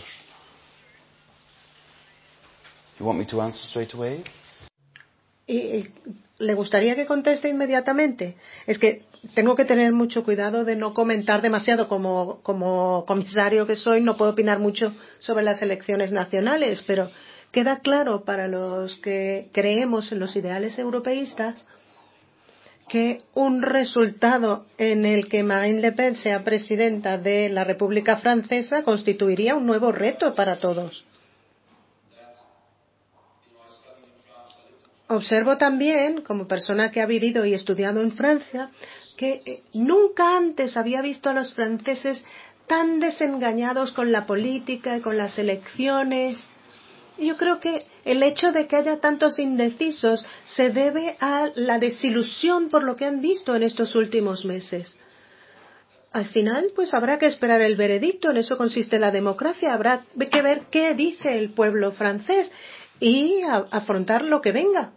You want me to answer straight away? ¿Y le gustaría que conteste inmediatamente? Es que tengo que tener mucho cuidado de no comentar demasiado. Como comisario que soy, no puedo opinar mucho sobre las elecciones nacionales, pero queda claro para los que creemos en los ideales europeístas que un resultado en el que Marine Le Pen sea presidenta de la República Francesa constituiría un nuevo reto para todos. Observo también, como persona que ha vivido y estudiado en Francia, que nunca antes había visto a los franceses tan desengañados con la política y con las elecciones. Yo creo que el hecho de que haya tantos indecisos se debe a la desilusión por lo que han visto en estos últimos meses. Al final, pues habrá que esperar el veredicto, en eso consiste la democracia, habrá que ver qué dice el pueblo francés y afrontar lo que venga.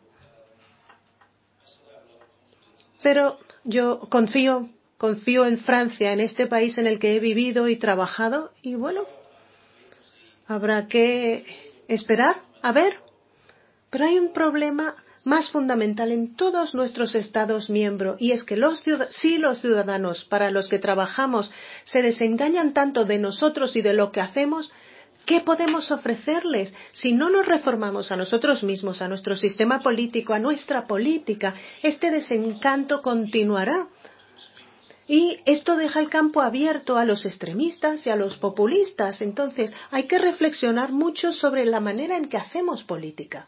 Pero yo confío en Francia, en este país en el que he vivido y trabajado, y bueno, habrá que esperar, a ver. Pero hay un problema más fundamental en todos nuestros Estados miembros, y es que si los ciudadanos para los que trabajamos se desengañan tanto de nosotros y de lo que hacemos, ¿qué podemos ofrecerles? Si no nos reformamos a nosotros mismos, a nuestro sistema político, a nuestra política, este desencanto continuará. Y esto deja el campo abierto a los extremistas y a los populistas. Entonces, hay que reflexionar mucho sobre la manera en que hacemos política.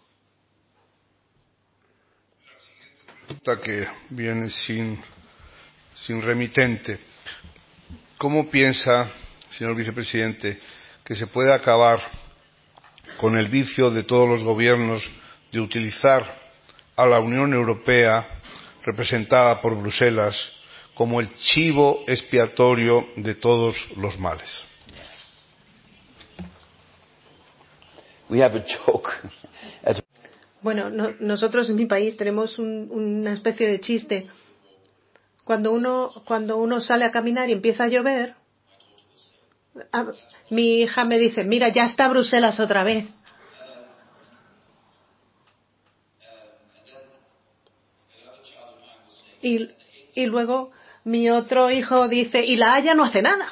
Que viene sin remitente. ¿Cómo piensa, señor vicepresidente, que se puede acabar con el vicio de todos los gobiernos de utilizar a la Unión Europea, representada por Bruselas, como el chivo expiatorio de todos los males? Bueno, nosotros en mi país tenemos una especie de chiste. Cuando uno sale a caminar y empieza a llover, mi hija me dice, mira, ya está Bruselas otra vez. Y luego mi otro hijo dice, y la Haya no hace nada.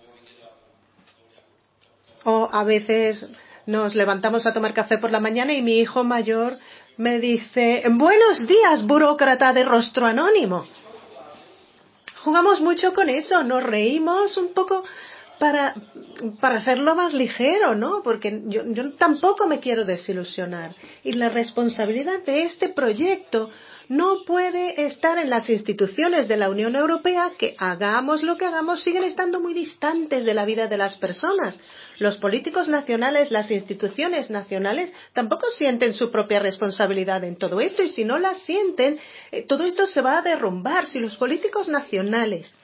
O a veces nos levantamos a tomar café por la mañana y mi hijo mayor me dice, buenos días, burócrata de rostro anónimo. Jugamos mucho con eso, nos reímos un poco para hacerlo más ligero, ¿no? Porque yo tampoco me quiero desilusionar. Y la responsabilidad de este proyecto no puede estar en las instituciones de la Unión Europea, que hagamos lo que hagamos, siguen estando muy distantes de la vida de las personas. Los políticos nacionales, las instituciones nacionales, tampoco sienten su propia responsabilidad en todo esto, y si no la sienten, todo esto se va a derrumbar. Si los políticos nacionales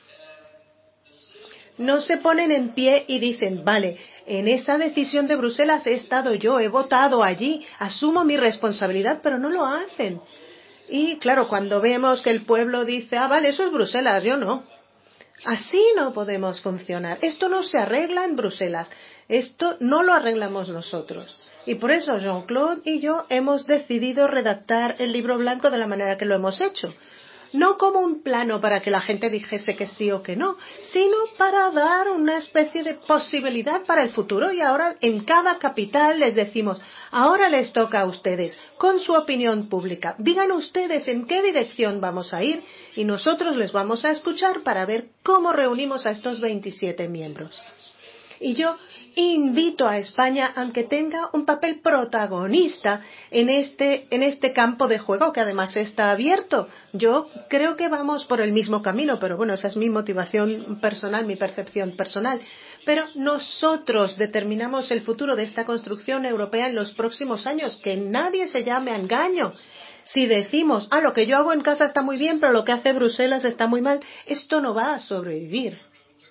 no se ponen en pie y dicen, vale, en esa decisión de Bruselas he estado yo, he votado allí, asumo mi responsabilidad, pero no lo hacen. Y claro, cuando vemos que el pueblo dice, vale, eso es Bruselas, yo no. Así no podemos funcionar. Esto no se arregla en Bruselas. Esto no lo arreglamos nosotros. Y por eso Jean-Claude y yo hemos decidido redactar el libro blanco de la manera que lo hemos hecho. No como un plano para que la gente dijese que sí o que no, sino para dar una especie de posibilidad para el futuro. Y ahora en cada capital les decimos, ahora les toca a ustedes, con su opinión pública. Digan ustedes en qué dirección vamos a ir y nosotros les vamos a escuchar para ver cómo reunimos a estos 27 miembros. Y yo invito a España a que tenga un papel protagonista en este campo de juego, que además está abierto. Yo creo que vamos por el mismo camino, pero bueno, esa es mi motivación personal, mi percepción personal. Pero nosotros determinamos el futuro de esta construcción europea en los próximos años. Que nadie se llame a engaño. Si decimos, lo que yo hago en casa está muy bien, pero lo que hace Bruselas está muy mal, esto no va a sobrevivir.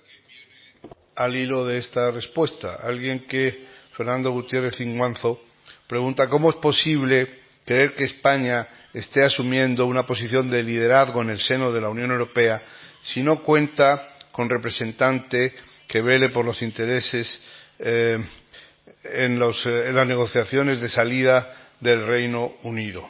Al hilo de esta respuesta, alguien que, Fernando Gutiérrez Inguanzo, pregunta cómo es posible creer que España esté asumiendo una posición de liderazgo en el seno de la Unión Europea si no cuenta con representante que vele por los intereses en las negociaciones de salida del Reino Unido.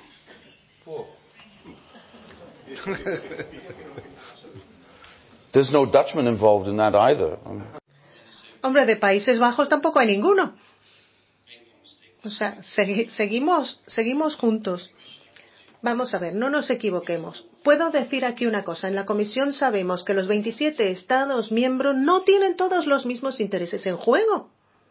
There's no Dutchman involved in that either. Hombre, de Países Bajos tampoco hay ninguno. O sea, seguimos juntos. Vamos a ver, no nos equivoquemos. Puedo decir aquí una cosa. En la Comisión sabemos que los 27 Estados miembros no tienen todos los mismos intereses en juego.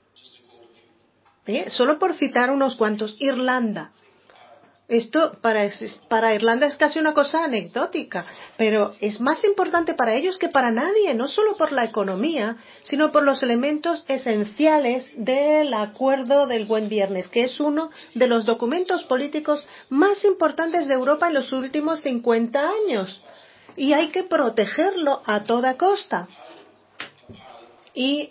Solo por citar unos cuantos. Irlanda. Esto para Irlanda es casi una cosa anecdótica, pero es más importante para ellos que para nadie, no solo por la economía, sino por los elementos esenciales del Acuerdo del Buen Viernes, que es uno de los documentos políticos más importantes de Europa en los últimos 50 años. Y hay que protegerlo a toda costa. Y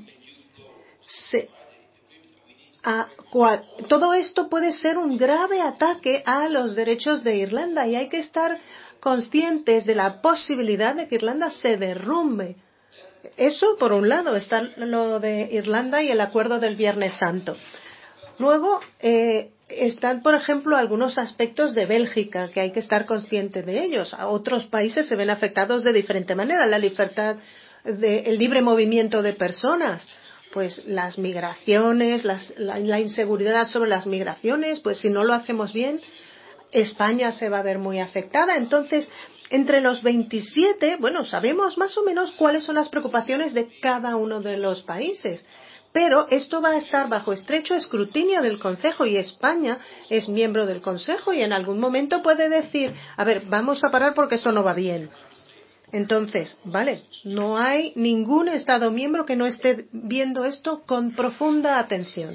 todo esto puede ser un grave ataque a los derechos de Irlanda y hay que estar conscientes de la posibilidad de que Irlanda se derrumbe. Eso, por un lado, está lo de Irlanda y el acuerdo del Viernes Santo. Luego están, por ejemplo, algunos aspectos de Bélgica que hay que estar conscientes de ellos. A otros países se ven afectados de diferente manera. La libertad, el libre movimiento de personas. Pues las migraciones, la inseguridad sobre las migraciones, pues si no lo hacemos bien, España se va a ver muy afectada. Entonces, entre los 27, bueno, sabemos más o menos cuáles son las preocupaciones de cada uno de los países. Pero esto va a estar bajo estrecho escrutinio del Consejo y España es miembro del Consejo y en algún momento puede decir, a ver, vamos a parar porque eso no va bien. Entonces, vale, no hay ningún Estado miembro que no esté viendo esto con profunda atención.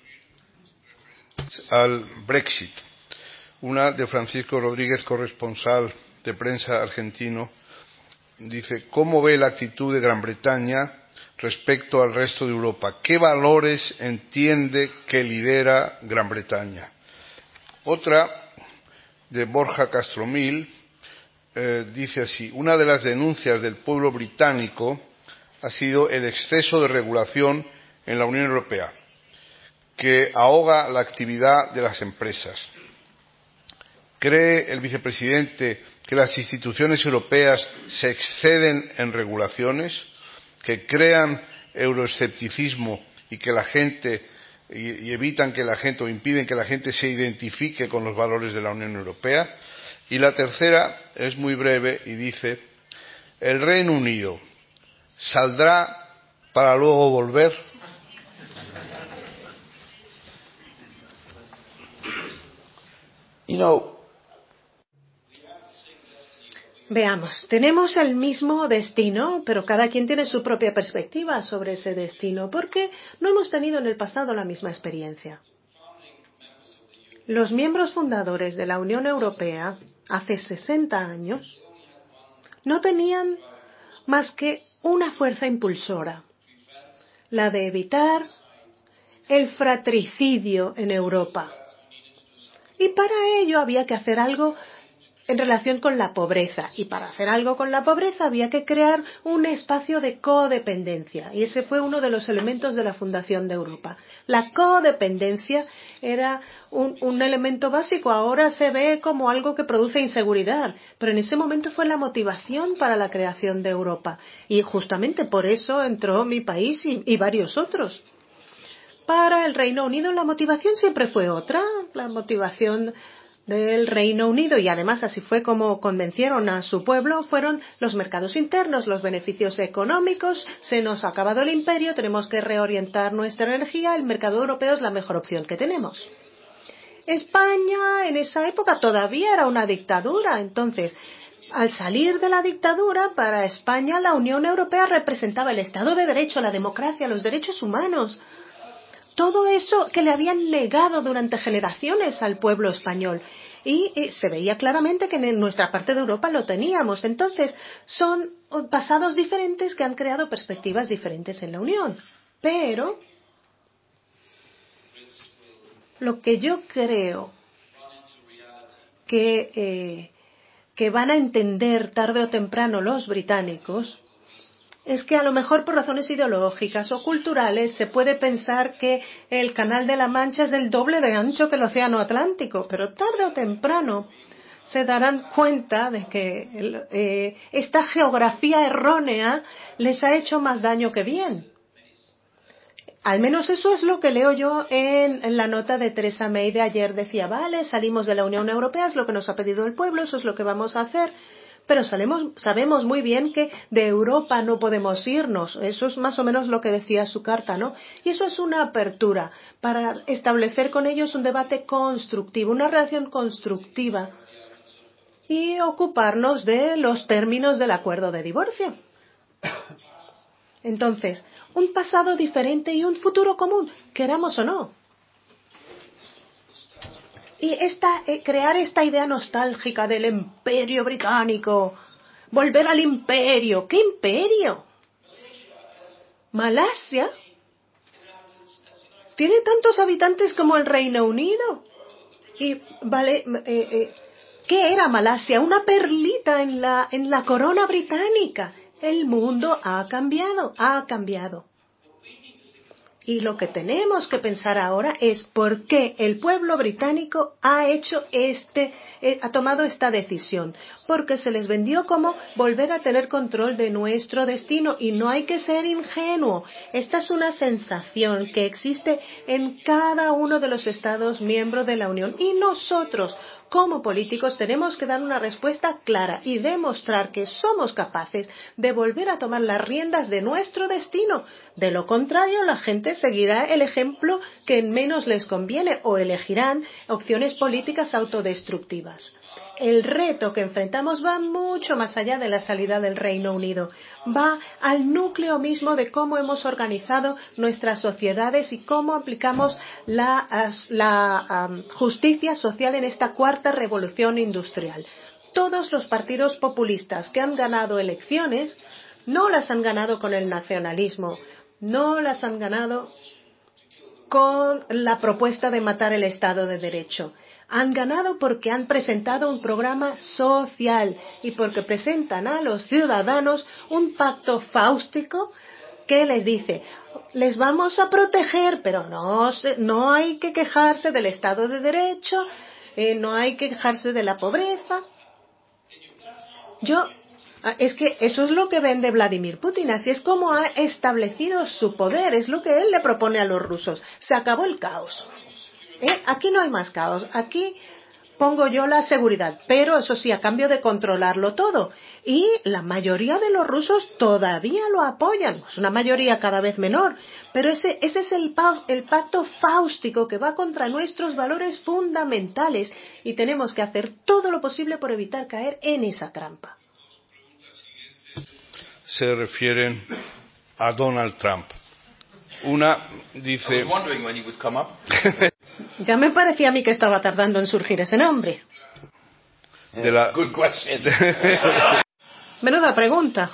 Al Brexit. Una de Francisco Rodríguez, corresponsal de prensa argentino, dice, ¿cómo ve la actitud de Gran Bretaña respecto al resto de Europa? ¿Qué valores entiende que lidera Gran Bretaña? Otra, de Borja Castromil, dice así, una de las denuncias del pueblo británico ha sido el exceso de regulación en la Unión Europea, que ahoga la actividad de las empresas. ¿Cree el vicepresidente que las instituciones europeas se exceden en regulaciones, que crean euroescepticismo y que la gente y evitan que la gente o impiden que la gente se identifique con los valores de la Unión Europea? Y la tercera es muy breve y dice, ¿el Reino Unido saldrá para luego volver? Veamos, tenemos el mismo destino, pero cada quien tiene su propia perspectiva sobre ese destino, porque no hemos tenido en el pasado la misma experiencia. Los miembros fundadores de la Unión Europea, hace 60 años, no tenían más que una fuerza impulsora, la de evitar el fratricidio en Europa. Y para ello había que hacer algo en relación con la pobreza. Y para hacer algo con la pobreza había que crear un espacio de codependencia. Y ese fue uno de los elementos de la fundación de Europa. La codependencia era un elemento básico. Ahora se ve como algo que produce inseguridad. Pero en ese momento fue la motivación para la creación de Europa. Y justamente por eso entró mi país y varios otros. Para el Reino Unido la motivación siempre fue otra. La motivación del Reino Unido, y además así fue como convencieron a su pueblo, fueron los mercados internos, los beneficios económicos, se nos ha acabado el imperio, tenemos que reorientar nuestra energía, el mercado europeo es la mejor opción que tenemos. España en esa época todavía era una dictadura, entonces al salir de la dictadura, para España la Unión Europea representaba el Estado de Derecho, la democracia, los derechos humanos. Todo eso que le habían negado durante generaciones al pueblo español. Y se veía claramente que en nuestra parte de Europa lo teníamos. Entonces, son pasados diferentes que han creado perspectivas diferentes en la Unión. Pero lo que yo creo que van a entender tarde o temprano los británicos es que a lo mejor por razones ideológicas o culturales se puede pensar que el Canal de la Mancha es el doble de ancho que el Océano Atlántico, pero tarde o temprano se darán cuenta de que esta geografía errónea les ha hecho más daño que bien. Al menos eso es lo que leo yo en la nota de Theresa May de ayer. Decía, vale, salimos de la Unión Europea, es lo que nos ha pedido el pueblo, eso es lo que vamos a hacer. Pero sabemos muy bien que de Europa no podemos irnos. Eso es más o menos lo que decía su carta, ¿no? Y eso es una apertura para establecer con ellos un debate constructivo, una relación constructiva y ocuparnos de los términos del acuerdo de divorcio. Entonces, un pasado diferente y un futuro común, queramos o no. Y crear esta idea nostálgica del imperio británico, volver al imperio. ¿Qué imperio? Malasia tiene tantos habitantes como el Reino Unido. Y vale, ¿qué era Malasia? Una perlita en la corona británica. El mundo ha cambiado, ha cambiado. Y lo que tenemos que pensar ahora es por qué el pueblo británico ha tomado esta decisión. Porque se les vendió como volver a tener control de nuestro destino y no hay que ser ingenuo. Esta es una sensación que existe en cada uno de los Estados miembros de la Unión. Y nosotros, como políticos tenemos que dar una respuesta clara y demostrar que somos capaces de volver a tomar las riendas de nuestro destino. De lo contrario, la gente seguirá el ejemplo que menos les conviene o elegirán opciones políticas autodestructivas. El reto que enfrentamos va mucho más allá de la salida del Reino Unido. Va al núcleo mismo de cómo hemos organizado nuestras sociedades y cómo aplicamos la justicia social en esta cuarta revolución industrial. Todos los partidos populistas que han ganado elecciones no las han ganado con el nacionalismo, no las han ganado con la propuesta de matar el Estado de Derecho. Han ganado porque han presentado un programa social y porque presentan a los ciudadanos un pacto fáustico que les dice, les vamos a proteger, pero no hay que quejarse del Estado de Derecho, no hay que quejarse de la pobreza. Es que eso es lo que vende Vladimir Putin, así es como ha establecido su poder, es lo que él le propone a los rusos. Se acabó el caos. Aquí no hay más caos, aquí pongo yo la seguridad, pero eso sí, a cambio de controlarlo todo. Y la mayoría de los rusos todavía lo apoyan, es una mayoría cada vez menor, pero ese es el pacto fáustico que va contra nuestros valores fundamentales y tenemos que hacer todo lo posible por evitar caer en esa trampa. Se refieren a Donald Trump. Una dice... Ya me parecía a mí que estaba tardando en surgir ese nombre. Good question. Menuda pregunta.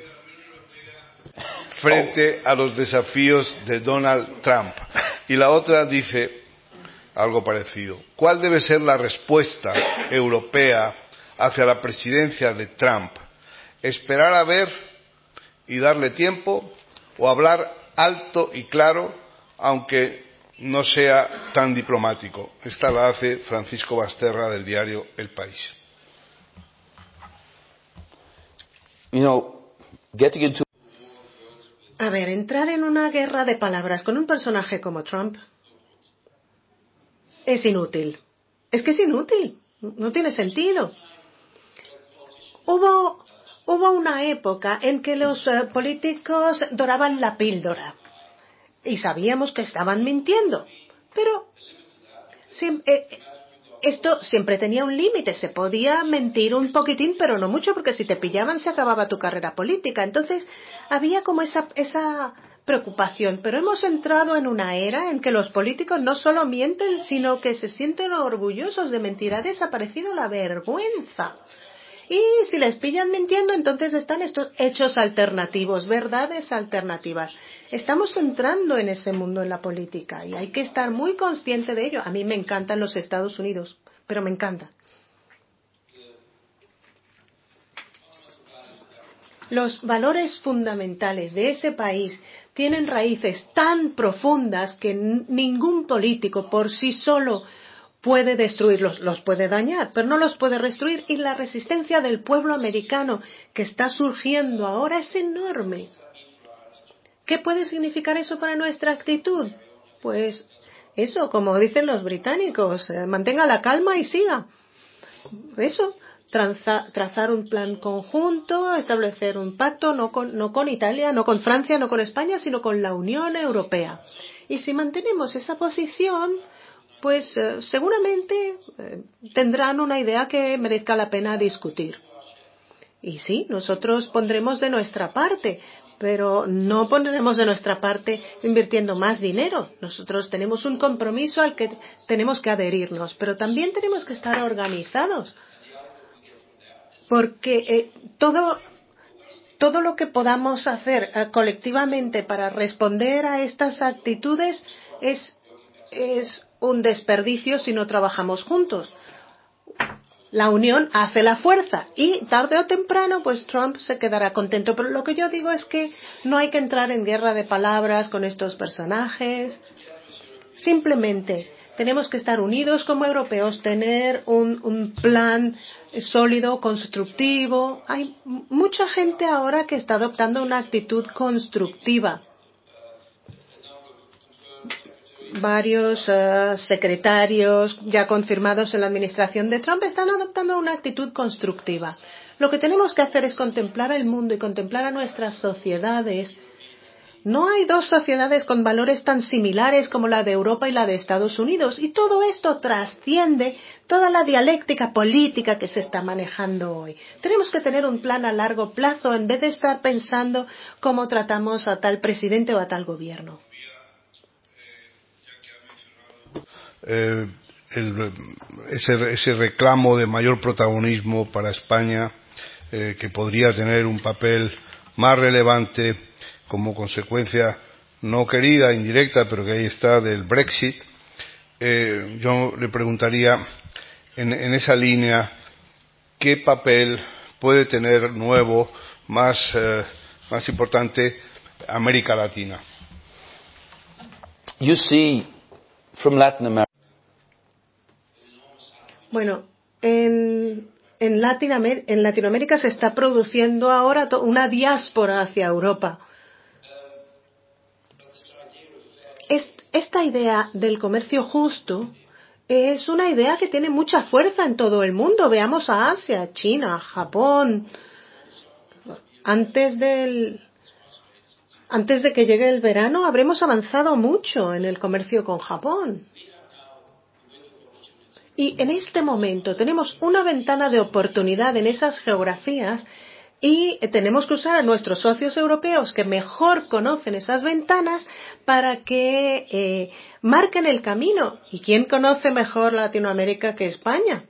Frente a los desafíos de Donald Trump. Y la otra dice algo parecido. ¿Cuál debe ser la respuesta europea hacia la presidencia de Trump? ¿Esperar a ver y darle tiempo o hablar alto y claro, aunque no sea tan diplomático? Esta la hace Francisco Basterra del diario El País. A ver, entrar en una guerra de palabras con un personaje como Trump es inútil. Es que es inútil, no tiene sentido. Hubo una época en que los políticos doraban la píldora y sabíamos que estaban mintiendo, pero esto siempre tenía un límite. Se podía mentir un poquitín, pero no mucho, porque si te pillaban se acababa tu carrera política. Entonces había como esa preocupación, pero hemos entrado en una era en que los políticos no solo mienten, sino que se sienten orgullosos de mentir. Ha desaparecido la vergüenza. Y si les pillan mintiendo, entonces están estos hechos alternativos, verdades alternativas. Estamos entrando en ese mundo en la política y hay que estar muy consciente de ello. A mí me encantan los Estados Unidos, pero me encanta. Los valores fundamentales de ese país tienen raíces tan profundas que ningún político por sí solo puede destruirlos, los puede dañar, pero no los puede destruir. Y la resistencia del pueblo americano que está surgiendo ahora es enorme. ¿Qué puede significar eso para nuestra actitud? Pues eso, como dicen los británicos, mantenga la calma y siga. Eso, trazar un plan conjunto, establecer un pacto, no con Italia, no con Francia, no con España, sino con la Unión Europea. Y si mantenemos esa posición, pues seguramente tendrán una idea que merezca la pena discutir. Y sí, nosotros pondremos de nuestra parte, pero no pondremos de nuestra parte invirtiendo más dinero. Nosotros tenemos un compromiso al que tenemos que adherirnos, pero también tenemos que estar organizados, porque todo lo que podamos hacer colectivamente para responder a estas actitudes es un desperdicio si no trabajamos juntos. La unión hace la fuerza y tarde o temprano pues Trump se quedará contento. Pero lo que yo digo es que no hay que entrar en guerra de palabras con estos personajes. Simplemente tenemos que estar unidos como europeos, tener un plan sólido, constructivo. Hay mucha gente ahora que está adoptando una actitud constructiva. varios secretarios ya confirmados en la administración de Trump están adoptando una actitud constructiva. Lo que tenemos que hacer es contemplar el mundo y contemplar a nuestras sociedades. No hay dos sociedades con valores tan similares como la de Europa y la de Estados Unidos, y todo esto trasciende toda la dialéctica política que se está manejando hoy. Tenemos que tener un plan a largo plazo en vez de estar pensando cómo tratamos a tal presidente o a tal gobierno. Ese reclamo de mayor protagonismo para España, que podría tener un papel más relevante como consecuencia no querida, indirecta, pero que ahí está, del Brexit. Yo le preguntaría, en esa línea, ¿qué papel puede tener nuevo, más importante, América Latina? You see, from Latin America. Bueno, en Latinoamérica se está produciendo ahora una diáspora hacia Europa. Esta idea del comercio justo es una idea que tiene mucha fuerza en todo el mundo. Veamos a Asia, China, Japón. Antes de que llegue el verano habremos avanzado mucho en el comercio con Japón. Y en este momento tenemos una ventana de oportunidad en esas geografías y tenemos que usar a nuestros socios europeos que mejor conocen esas ventanas para que marquen el camino. ¿Y quién conoce mejor Latinoamérica que España?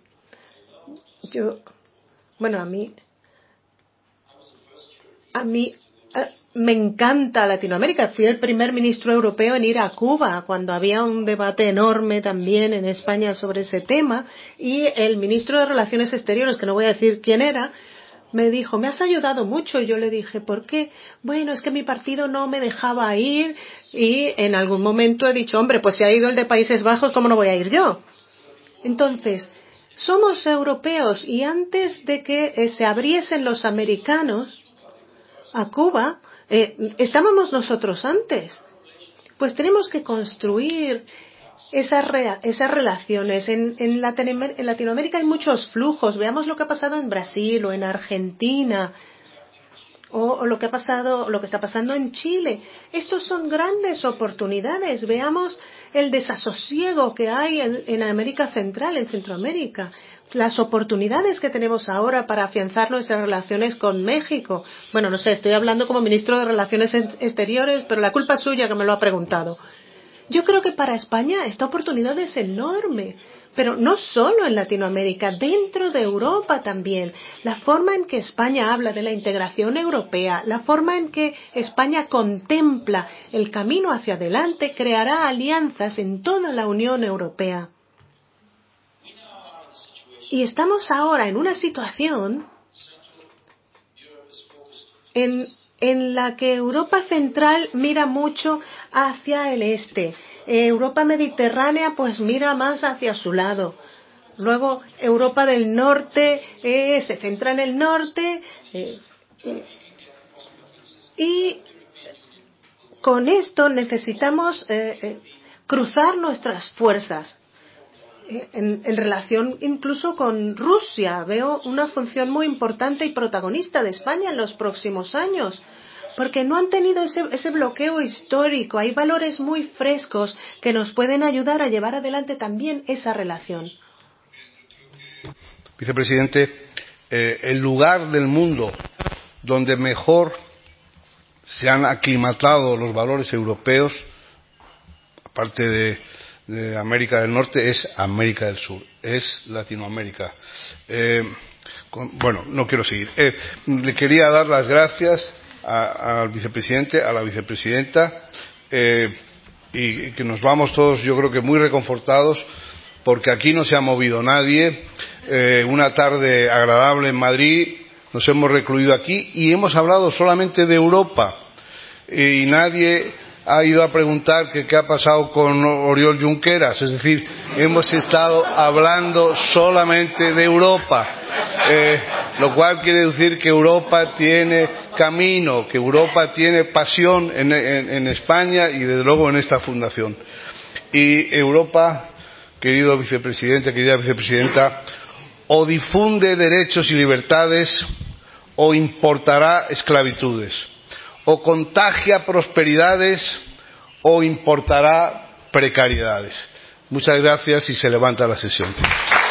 A mí me encanta Latinoamérica. Fui el primer ministro europeo en ir a Cuba cuando había un debate enorme también en España sobre ese tema, y el ministro de Relaciones Exteriores, que no voy a decir quién era, me dijo, me has ayudado mucho. Y yo le dije, ¿por qué? Bueno, es que mi partido no me dejaba ir, y en algún momento he dicho, hombre, pues si ha ido el de Países Bajos, ¿cómo no voy a ir yo? Entonces, somos europeos, y antes de que se abriesen los americanos a Cuba, estábamos nosotros antes. Pues tenemos que construir esas relaciones. En Latinoamérica hay muchos flujos. Veamos lo que ha pasado en Brasil o en Argentina, o lo que está pasando en Chile. Estos son grandes oportunidades. Veamos el desasosiego que hay en América Central, en Centroamérica. Las oportunidades que tenemos ahora para afianzar nuestras relaciones con México. Bueno, no sé, estoy hablando como ministro de Relaciones Exteriores, pero la culpa es suya que me lo ha preguntado. Yo creo que para España esta oportunidad es enorme, pero no solo en Latinoamérica, dentro de Europa también. La forma en que España habla de la integración europea, la forma en que España contempla el camino hacia adelante, creará alianzas en toda la Unión Europea. Y estamos ahora en una situación en la que Europa Central mira mucho hacia el este. Europa Mediterránea pues mira más hacia su lado. Luego Europa del Norte se centra en el norte. Y con esto necesitamos cruzar nuestras fuerzas. En relación incluso con Rusia, veo una función muy importante y protagonista de España en los próximos años, porque no han tenido ese bloqueo histórico. Hay valores muy frescos que nos pueden ayudar a llevar adelante también esa relación. Vicepresidente, el lugar del mundo donde mejor se han aclimatado los valores europeos, aparte de América del Norte, es América del Sur, es Latinoamérica. No quiero seguir. Le quería dar las gracias al vicepresidente, a la vicepresidenta, y que nos vamos todos, yo creo que muy reconfortados, porque aquí no se ha movido nadie. Una tarde agradable en Madrid, nos hemos recluido aquí y hemos hablado solamente de Europa, y nadie ha ido a preguntar qué ha pasado con Oriol Junqueras. Es decir, hemos estado hablando solamente de Europa, lo cual quiere decir que Europa tiene camino, que Europa tiene pasión en España y desde luego en esta fundación. Y Europa, querido vicepresidente, querida vicepresidenta, o difunde derechos y libertades o importará esclavitudes, o contagia prosperidades o importará precariedades. Muchas gracias y se levanta la sesión.